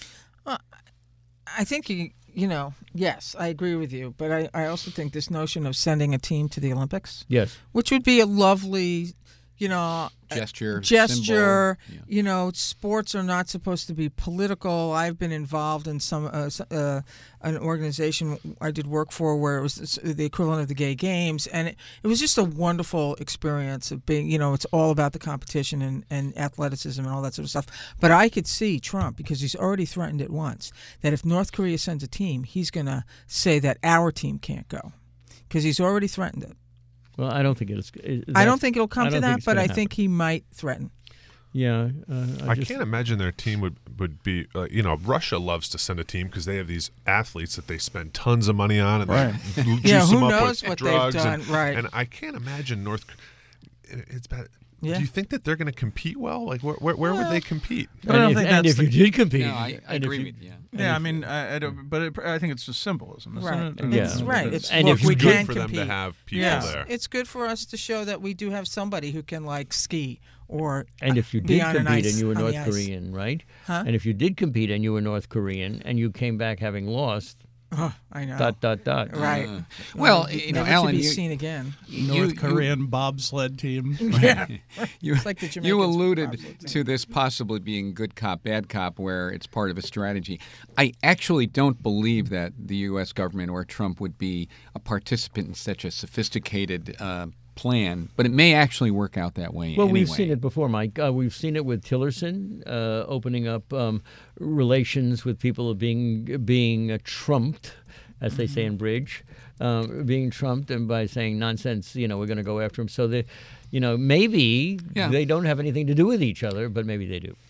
I think, you, you know, yes, I agree with you. But I, I also think this notion of sending a team to the Olympics, yes, which would be a lovely, you know, gesture, gesture. Symbol. You know, sports are not supposed to be political. I've been involved in some uh, uh, an organization I did work for where it was the equivalent of the Gay Games, and it, it was just a wonderful experience of being. You know, it's all about the competition and, and athleticism and all that sort of stuff. But I could see Trump, because he's already threatened it once, that if North Korea sends a team, he's going to say that our team can't go, because he's already threatened it. Well, I don't think it's. it, I don't think it'll come I to don't think that, it's but gonna I happen. think he might threaten. Yeah, uh, I, I just, can't imagine their team would would be. Uh, you know, Russia loves to send a team because they have these athletes that they spend tons of money on, and Right. they juice Yeah, who them up knows with what they've drugs. done, and, right. And I can't imagine North. It's bad. Yeah. Do you think that they're going to compete well? Like, where where, where would they compete? I don't and if, think and that's if the- you did compete, No, I, I and if agree you- with you. Yeah, I mean, I, I don't, but it, I think it's just symbolism, isn't Right. it? Yeah. It's right. It's, And look, if you we It's good can for them compete. to have people Yeah. there. It's good for us to show that we do have somebody who can, like, ski or And if you be did on an compete ice- and you were on the North ice. Korean, right? Huh? And if you did compete and you were North Korean and you came back having lost, Oh, I know. dot, dot, dot. Right. Uh, well, you know, Never Alan, to be you, seen again. North you- Korean bobsled team. Yeah. you, It's like the you Jamaicans alluded probably. to this possibly being good cop, bad cop, where it's part of a strategy. I actually don't believe that the U S government or Trump would be a participant in such a sophisticated uh, plan, but it may actually work out that way. Well, anyway. we've seen it before, Mike. Uh, we've seen it with Tillerson uh, opening up um, relations with people being being uh, trumped, as they say in bridge, um, being trumped, and by saying nonsense, you know, we're going to go after him. So they, you know, maybe Yeah. they don't have anything to do with each other, but maybe they do.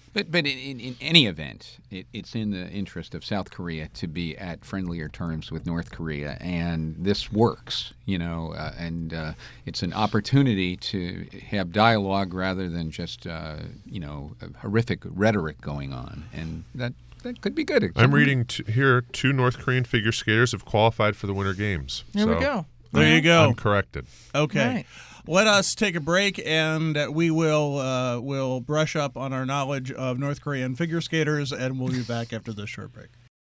But but in, in, in any event, it, it's in the interest of South Korea to be at friendlier terms with North Korea, and this works, you know, uh, and uh, it's an opportunity to have dialogue rather than just, uh, you know, horrific rhetoric going on, and that, that could be good. It I'm could- reading t- here two North Korean figure skaters have qualified for the Winter Games. There so we go. There you go. I'm corrected. Okay. Right. Let us take a break, and we will uh, will brush up on our knowledge of North Korean figure skaters, and we'll be back after this short break.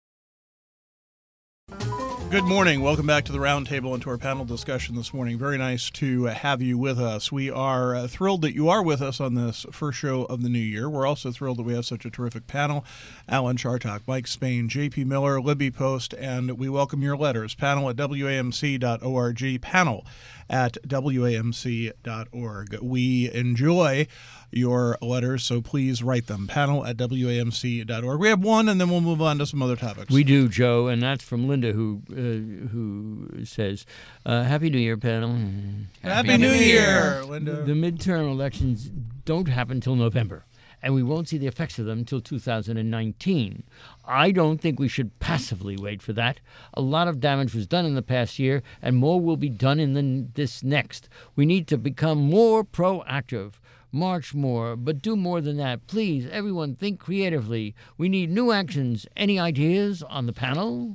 Good morning. Welcome back to the Roundtable and to our panel discussion this morning. Very nice to have you with us. We are uh, thrilled that you are with us on this first show of the new year. We're also thrilled that we have such a terrific panel. Alan Chartock, Mike Spain, J P Miller, Libby Post, and we welcome your letters. Panel at W A M C dot org. Panel at W A M C dot org. We enjoy your letters, so please write them. Panel at W A M C dot org. We have one, and then we'll move on to some other topics. We do, Joe, and that's from Linda, who uh, who says, uh, "Happy New Year, panel. Happy New Year, Linda. The midterm elections don't happen until November, and we won't see the effects of them until two thousand nineteen. I don't think we should passively wait for that. A lot of damage was done in the past year, and more will be done in the, this next. We need to become more proactive. March more, but do more than that. Please, everyone, think creatively. We need new actions. Any ideas on the panel?"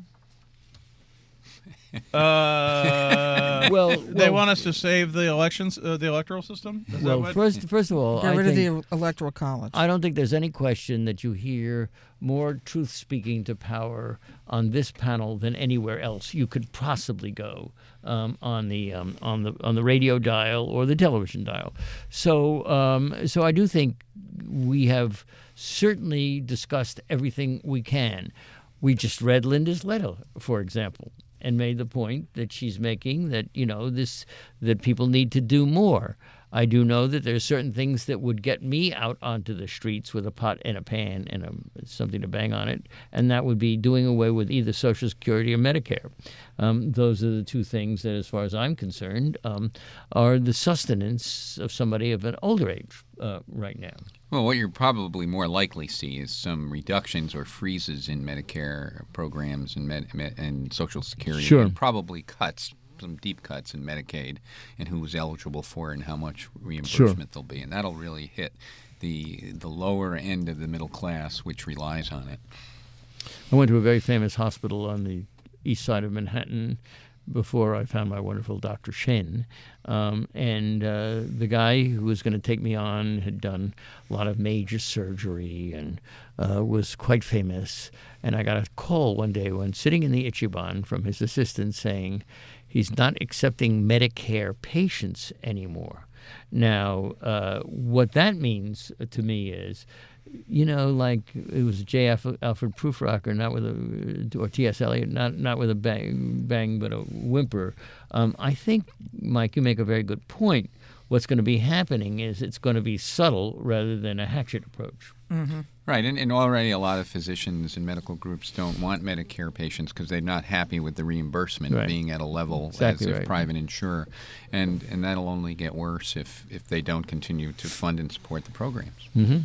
Uh, Well, they well, want us to save the elections, uh, the electoral system. Is that Well, what- first, first of all, Get I rid think, of the electoral college. I don't think there's any question that you hear more truth speaking to power on this panel than anywhere else you could possibly go um, on the um, on the on the radio dial or the television dial. So um, so I do think we have certainly discussed everything we can. We just read Linda's letter, for example, and made the point that she's making that, you know, this that people need to do more. I do know that there are certain things that would get me out onto the streets with a pot and a pan and a, something to bang on it, and that would be doing away with either Social Security or Medicare. Um, those are the two things that, as far as I'm concerned, um, are the sustenance of somebody of an older age uh, right now. Well, what you're probably more likely see is some reductions or freezes in Medicare programs and med- med- and Social Security, Sure. and probably cuts, some deep cuts in Medicaid, and who's eligible for it and how much reimbursement Sure. there'll be, and that'll really hit the the lower end of the middle class, which relies on it. I went to a very famous hospital on the east side of Manhattan before I found my wonderful Doctor Shen. Um, and uh, the guy who was going to take me on had done a lot of major surgery and uh, was quite famous. And I got a call one day when sitting in the Ichiban from his assistant saying he's not accepting Medicare patients anymore. Now, uh, what that means to me is, you know, like it was J. F. Alfred Prufrocker, not with a, or T S. Eliot, not not with a bang, bang but a whimper. Um, I think, Mike, you make a very good point. What's going to be happening is it's going to be subtle rather than a hatchet approach. Mm-hmm. Right, and, and already a lot of physicians and medical groups don't want Medicare patients because they're not happy with the reimbursement Right. being at a level Exactly as a right. private insurer, and and that'll only get worse if, if they don't continue to fund and support the programs. Mm-hmm.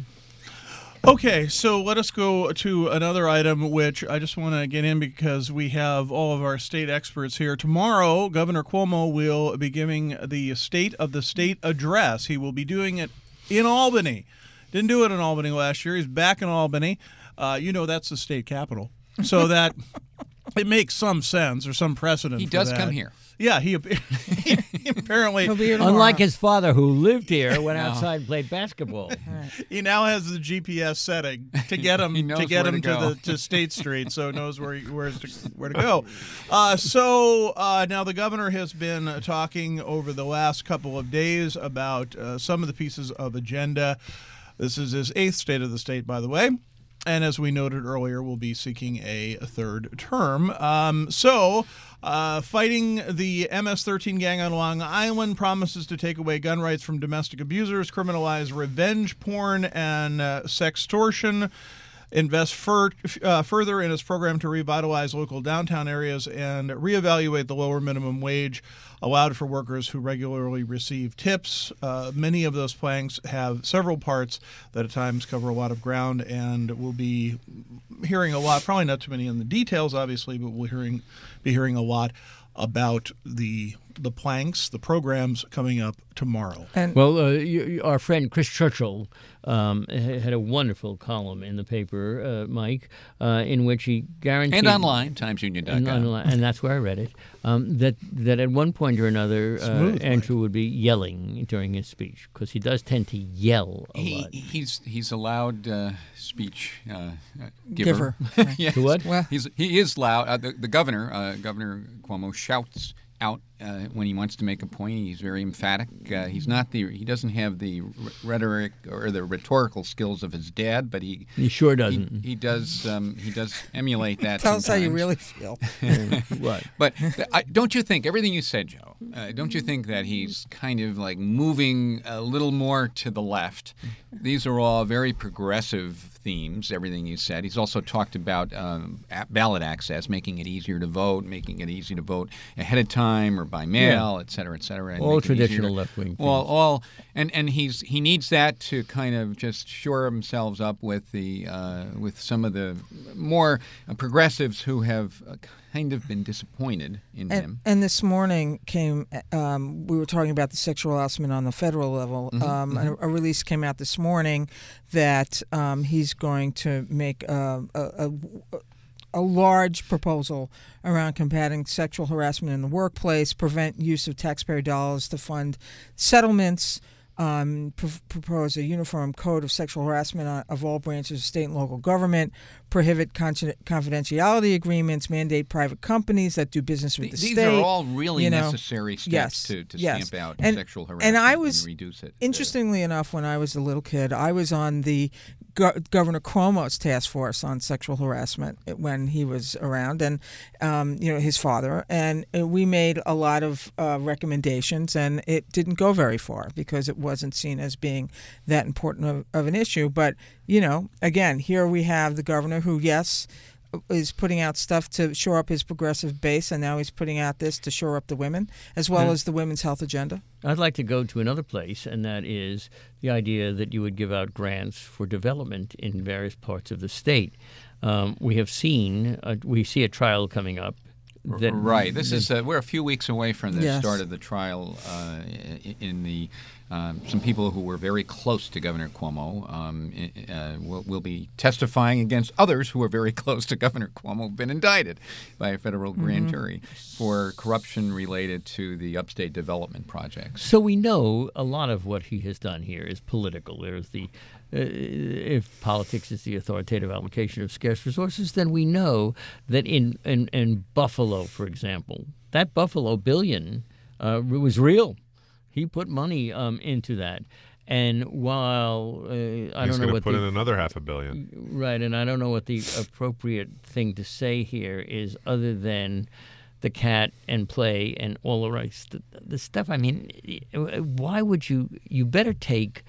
Okay, so let us go to another item, which I just want to get in because we have all of our state experts here. Tomorrow, Governor Cuomo will be giving the State of the State address. He will be doing it in Albany. Didn't do it in Albany last year. He's back in Albany. Uh, you know that's the state capital, so that it makes some sense or some precedent. He for does that. come here. Yeah, he, he apparently He'll be here tomorrow. Unlike his father, who lived here, went No. outside and played basketball. he now has the G P S setting to get him He knows to get where him to to, go. the to State Street, so he knows where he, where's to, where to go. Uh, so uh, now the governor has been talking over the last couple of days about uh, some of the pieces of agenda. This is his eighth State of the State, by the way. And as we noted earlier, will be seeking a third term. Um, so, uh, fighting the M S thirteen gang on Long Island, promises to take away gun rights from domestic abusers, criminalize revenge porn and uh, sextortion. invest fur, uh, further in its program to revitalize local downtown areas and reevaluate the lower minimum wage allowed for workers who regularly receive tips. Uh, many of those plans have several parts that at times cover a lot of ground, and we'll be hearing a lot, probably not too many in the details, obviously, but we'll hearing, be hearing a lot about the the planks, the programs coming up tomorrow. And Well, uh, you, you- our friend Chris Churchill um, ha- had a wonderful column in the paper, uh, Mike, uh, in which he guaranteed And online, times union dot com. and, online, and that's where I read it. Um, that that at one point or another, uh, Smooth, Andrew would be yelling during his speech because he does tend to yell a He, lot. he's he's a loud uh, speech uh, uh, giver. Giver. Yes. To what? Well- he's he is loud. Uh, the, the governor, uh, Governor Cuomo, shouts out uh, when he wants to make a point. He's very emphatic. Uh, he's not the he doesn't have the r- rhetoric or the rhetorical skills of his dad, but he He sure he, doesn't. he does um, he does emulate that. tell us how you sometimes. really feel. What? But th- I, don't you think everything you said, Joe? Uh, don't you think that he's kind of like moving a little more to the left? These are all very progressive themes. Everything you said. He's also talked about um, a- ballot access, making it easier to vote, making it easy to vote ahead of time or by mail, et cetera, et cetera. and All make it easier traditional to- left-wing Well, things. all and and he's he needs that to kind of just shore themselves up with the uh, with some of the more uh, progressives who have uh, kind of been disappointed in And, him. and this morning came, um, we were talking about the sexual harassment on the federal level. Mm-hmm, um, a, a release came out this morning that um, he's going to make a, a, a, a large proposal around combating sexual harassment in the workplace, prevent use of taxpayer dollars to fund settlements, um, pr- propose a uniform code of sexual harassment on, of all branches of state and local government, prohibit con- confidentiality agreements, mandate private companies that do business with the These state. are all really you know. necessary steps Yes, to, to yes. stamp out And- sexual and harassment I was- reduce it. Interestingly enough, when I was a little kid, I was on the Go- Governor Cuomo's task force on sexual harassment when he was around, and um, you know his father, and uh, we made a lot of uh, recommendations, and it didn't go very far because it wasn't seen as being that important of, of an issue. But you know, again, here we have the governor who, yes, is putting out stuff to shore up his progressive base, and now he's putting out this to shore up the women, as well Yeah. as the women's health agenda. I'd like to go to another place, and that is the idea that you would give out grants for development in various parts of the state. Um, we have seen, uh, we see a trial coming up. That, Right. This that- is uh, we're a few weeks away from the Yes. start of the trial. Uh, i- in the um, some people who were very close to Governor Cuomo um, i- uh, will, will be testifying against others who are very close to Governor Cuomo, have been indicted by a federal grand jury for corruption related to the upstate development projects. So we know a lot of what he has done here is political. There's the uh, if politics is the authoritative allocation of scarce resources, then we know that in in, in Buffalo, for example, that Buffalo billion uh, was real. He put money um, into that. And while uh, I He's don't know going to what put the, in another half a billion. Right, and I don't know what the appropriate thing to say here is other than the cat and play and all the rest. The, the stuff, I mean, why would you, you better take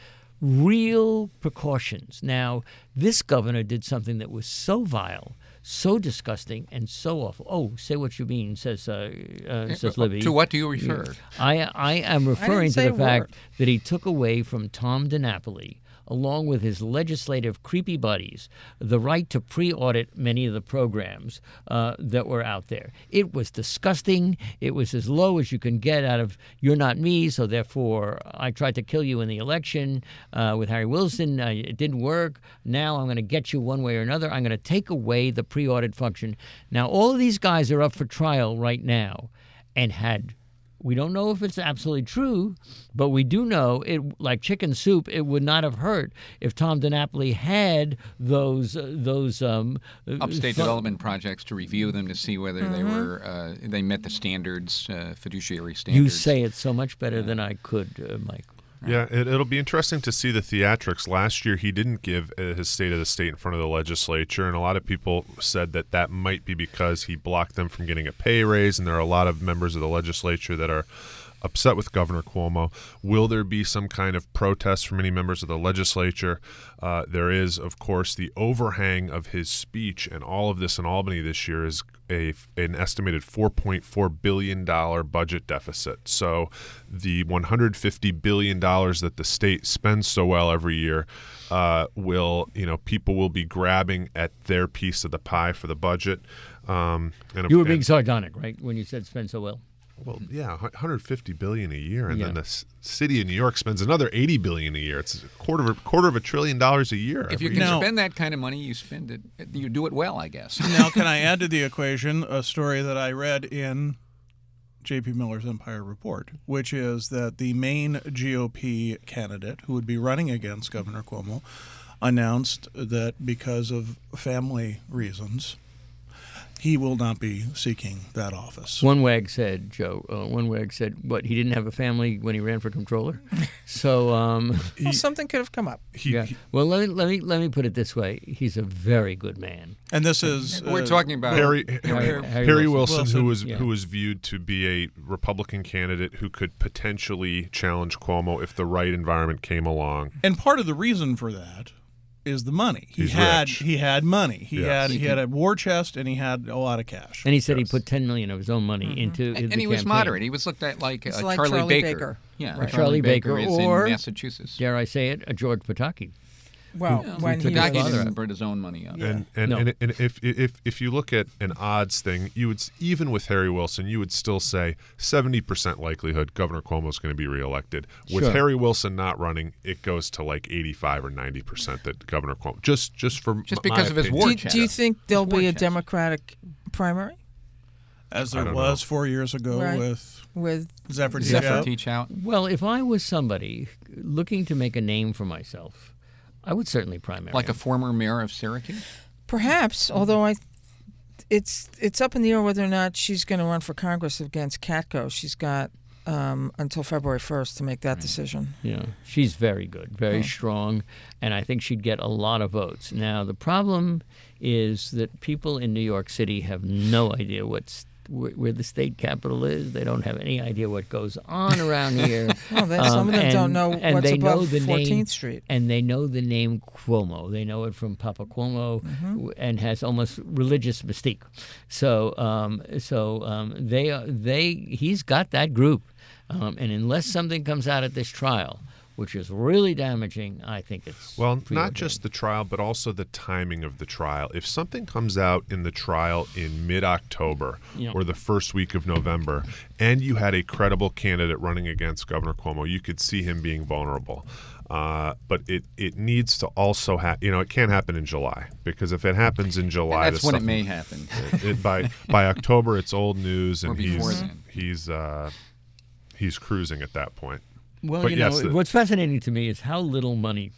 real precautions. Now, this governor did something that was so vile, so disgusting, and so awful. Oh, say what you mean, says uh, uh, says Libby. To what do you refer? I I am referring to say the a fact word. that he took away from Tom DiNapoli, along with his legislative creepy buddies, the right to pre-audit many of the programs uh, that were out there. It was disgusting. It was as low as you can get out of "you're not me," so therefore I tried to kill you in the election uh, with Harry Wilson. Uh, it didn't work. Now I'm going to get you one way or another. I'm going to take away the pre-audit function. Now all of these guys are up for trial right now, and had. We don't know if it's absolutely true, but we do know it. Like chicken soup, it would not have hurt if Tom DiNapoli had those uh, those um, Upstate fu- development projects to review them to see whether they Mm-hmm. were uh, they met the standards, uh, fiduciary You standards. say it so much better than I could, uh, Mike. Yeah, it, it'll be interesting to see the theatrics. Last year, he didn't give uh, his state of the state in front of the legislature, and a lot of people said that that might be because he blocked them from getting a pay raise, and there are a lot of members of the legislature that are upset with Governor Cuomo. Will there be some kind of protest from any members of the legislature? Uh, there is, of course, the overhang of his speech, and all of this in Albany this year is a, an estimated four point four billion dollars budget deficit. So the one hundred fifty billion dollars that the state spends so well every year uh, will, you know, people will be grabbing at their piece of the pie for the budget. Um, and You were and, being sardonic, right, when you said spend so well? Well, yeah, one hundred fifty billion dollars a year, and Yeah. then the s- city of New York spends another eighty billion dollars a year. It's a quarter of a, quarter of a trillion dollars a year. If you every can year. No. spend that kind of money, you spend it. You do it well, I guess. Now, can I add to the equation a story that I read in J P. Miller's Empire Report, which is that the main G O P candidate who would be running against Governor Cuomo announced that because of family reasons, he will not be seeking that office. One wag said, Joe, uh, one wag said, what, he didn't have a family when he ran for comptroller? So, um, Well, something could have come up. He, yeah. he- Well, let me, let me let me put it this way. He's a very good man. And this is We're uh, talking about Harry, Harry- Harry, Harry Harry Wilson. Wilson, who was Yeah. who was viewed to be a Republican candidate who could potentially challenge Cuomo if the right environment came along. And part of the reason for that is the money. He He's had rich. he had money. He Yes. had He he had a war chest and he had a lot of cash. And he said Yes. he put ten million dollars of his own money into and, the and he was campaign. moderate. He was looked at like, It's uh, like Charlie, Charlie Baker. Baker. Yeah, Right. Charlie Baker is or- in Massachusetts. Dare I say it, a George Pataki. Well, Yeah. when he took his Pataki was, father didn't out. put his own money up. And and, No. and and if if if you look at an odds thing, you would s- even with Harry Wilson, you would still say seventy percent likelihood Governor Cuomo is going to be reelected. With Sure. Harry Wilson not running, it goes to like eighty-five or ninety percent that Governor Cuomo just just for Just m- my because of his opinion. war do, chest. do you think there'll War be a chest. Democratic primary As I there don't was know. four years ago Right. with with Zephyr Zephyr Teachout. teach out. Well, if I was somebody looking to make a name for myself, I would certainly primary. Like a him. former mayor of Syracuse? perhaps? Although I, it's it's up in the air whether or not she's going to run for Congress against Katko. She's got um, until February first to make that decision. Yeah, she's very good, very strong, and I think she'd get a lot of votes. Now, the problem is that people in New York City have no idea what's where, where the state capitol is. They don't have any idea what goes on around here. Well, then some of them and, don't know and what's they know above the fourteenth name, Street. and they know the name Cuomo. They know it from Papa Cuomo, w- and has almost religious mystique. So, um, so um, they are, they he's got that group, um, and unless something comes out at this trial, which is really damaging, I think it's Well, not preordained. just the trial, but also the timing of the trial. If something comes out in the trial in mid-October Yeah. or the first week of November, and you had a credible candidate running against Governor Cuomo, you could see him being vulnerable. Uh, but it, it needs to also happen. You know, it can't happen in July, because if it happens in July, And that's the when it stuff- may happen. It, it- by by October, it's old news, Or and before he's then. he's uh, he's cruising at that point. Well, But you yes, know, the- what's fascinating to me is how little money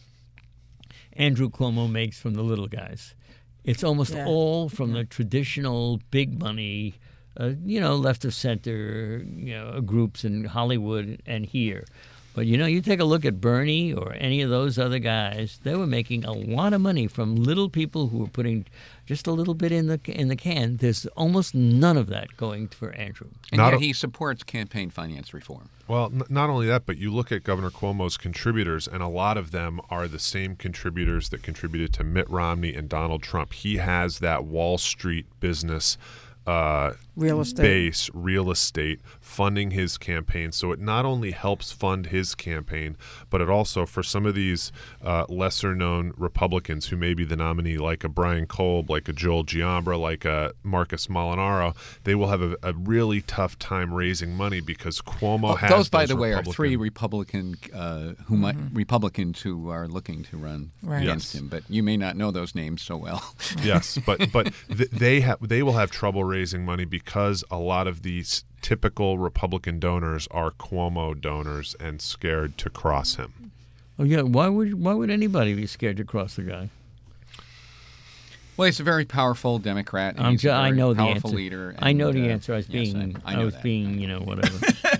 Andrew Cuomo makes from the little guys. It's almost Yeah. all from the traditional big money, uh, you know, left of center, you know, groups in Hollywood and here. But you know, you take a look at Bernie or any of those other guys; they were making a lot of money from little people who were putting just a little bit in the in the can. There's almost none of that going for Andrew. And Not yet a- he supports campaign finance reform. Well, n- not only that, but you look at Governor Cuomo's contributors, and a lot of them are the same contributors that contributed to Mitt Romney and Donald Trump. He has that Wall Street business uh, Real estate. base, real estate, funding his campaign. So it not only helps fund his campaign, but it also, for some of these uh, lesser-known Republicans who may be the nominee, like a Brian Kolb, like a Joel Giambra, like a Marcus Molinaro, they will have a, a really tough time raising money because Cuomo Well, has those, by those the way, are Republican- three Republican uh, who might, Republicans who are looking to run Right. against Yes. him. But you may not know those names so well. Yes, but but th- they have they will have trouble raising money because a lot of these typical Republican donors are Cuomo donors and scared to cross him. Oh yeah, why would why would anybody be scared to cross the guy? Well, he's a very powerful Democrat. And I'm he's ju- a I very know the powerful answer. leader. I know and, the uh, answer. I was yes, being I, I know was that. being you know whatever.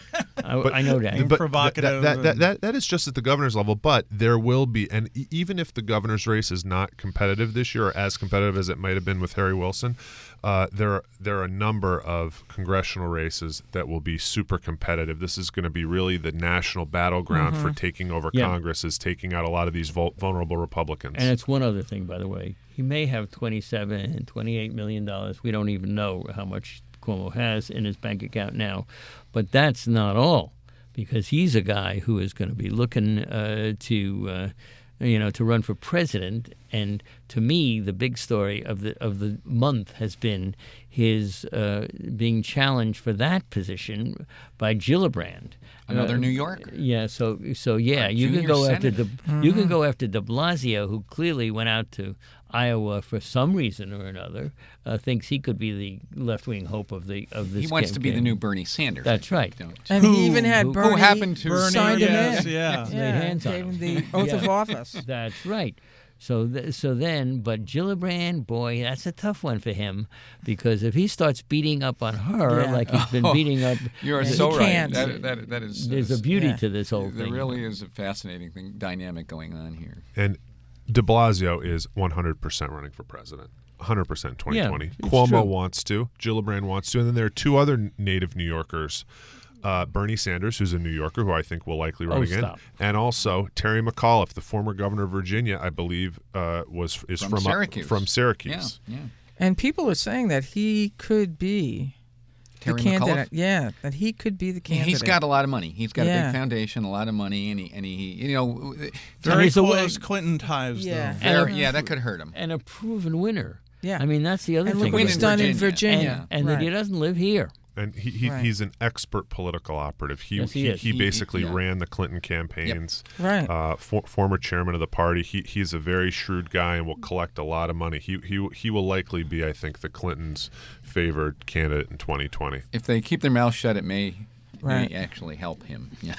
I, But- I know that. And But provocative That, that, that, and- that, that is just at the governor's level, but there will be, and e- even if the governor's race is not competitive this year, or as competitive as it might have been with Harry Wilson, uh, there are, there are a number of congressional races that will be super competitive. This is going to be really the national battleground for taking over Yeah. Congress, is taking out a lot of these vul- vulnerable Republicans. And it's one other thing, by the way. He may have twenty-seven and twenty-eight million dollars. We don't even know how much Cuomo has in his bank account now, but that's not all, because he's a guy who is going to be looking uh, to, uh, you know, to run for president. And to me, the big story of the of the month has been his uh, being challenged for that position by Gillibrand. Another Uh, New Yorker. Yeah, so so yeah, A you can junior go after senator. De, you can go after De Blasio, who clearly went out to Iowa for some reason or another, uh, thinks he could be the left wing hope of the of this. He wants to be the campaign. new Bernie Sanders. That's right. Don't- And he even had who- who Bernie happened to- Bernie, signed him yes, in. yeah. Laid Yeah, hands on gave him him. the oath of Yeah. office. That's right. So th- so then, but Gillibrand, boy, that's a tough one for him, because if he starts beating up on her Yeah. like he's been Oh, beating up, You are Yeah, so he right. can't. That, that, that is. there's a beauty Yeah. to this whole There thing. really is a fascinating thing, dynamic going on here. And de Blasio is one hundred percent running for president. one hundred percent twenty twenty. Yeah, it's Cuomo true. wants to. Gillibrand wants to. And then there are two other native New Yorkers. Uh, Bernie Sanders, who's a New Yorker, who I think will likely run Oh, again. stop. And also Terry McAuliffe, the former governor of Virginia, I believe, uh, was is From from, Syracuse. from Yeah, Syracuse. yeah. And people are saying that he could be Terry the candidate. McAuliffe? Yeah, that he could be the Yeah, candidate. He's got a lot of money. He's got a Yeah. big foundation, a lot of money, and he, and he you know, Very he's a close wa- Clinton ties, Yeah. though. very, And- yeah, that could hurt him. and a proven winner. Yeah. I mean, that's the other And thing. look what Win he's in done in Virginia. Virginia. and, and that he Right. doesn't live here. And he, he Right. he's an expert political operative. He Yes, he he, is. he He- basically yeah. ran the Clinton campaigns. Right. Uh, for, former chairman of the party. He he's a very shrewd guy and will collect a lot of money. He he he will likely be, I think, the Clintons' favored candidate in twenty twenty. If they keep their mouth shut, it may, Right. may actually help him. Yeah.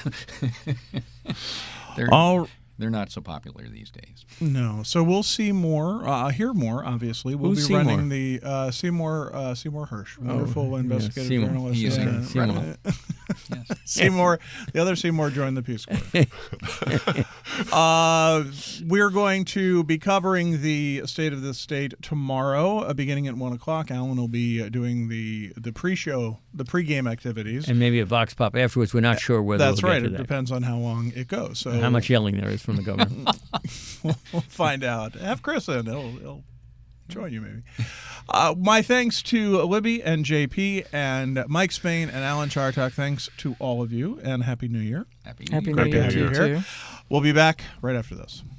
they're, All they're not so popular these days. no, so we'll see more, uh, hear more. Obviously, we'll Who's be Seymour? running the uh, Seymour uh, Seymour Hirsch, wonderful yeah, investigative Seymour. journalist. He is Yeah, incredible. right. Yes. Seymour, the other Seymour joined the Peace Corps. uh, we're going to be covering the state of the state tomorrow, uh, beginning at one o'clock. Alan will be uh, doing the the pre-show, the pre-game activities. And maybe a vox pop afterwards. We're not sure whether That's we'll right. get It to that. depends on how long it goes. So How much yelling there is from the governor. we'll find out. Have Chris in. He'll, he'll join you maybe. Uh, my thanks to Libby and J P and Mike Spain and Alan Chartok. Thanks to all of you, and Happy New Year. Happy Happy New New Year. Great to Year have to you you here. too. We'll be back right after this.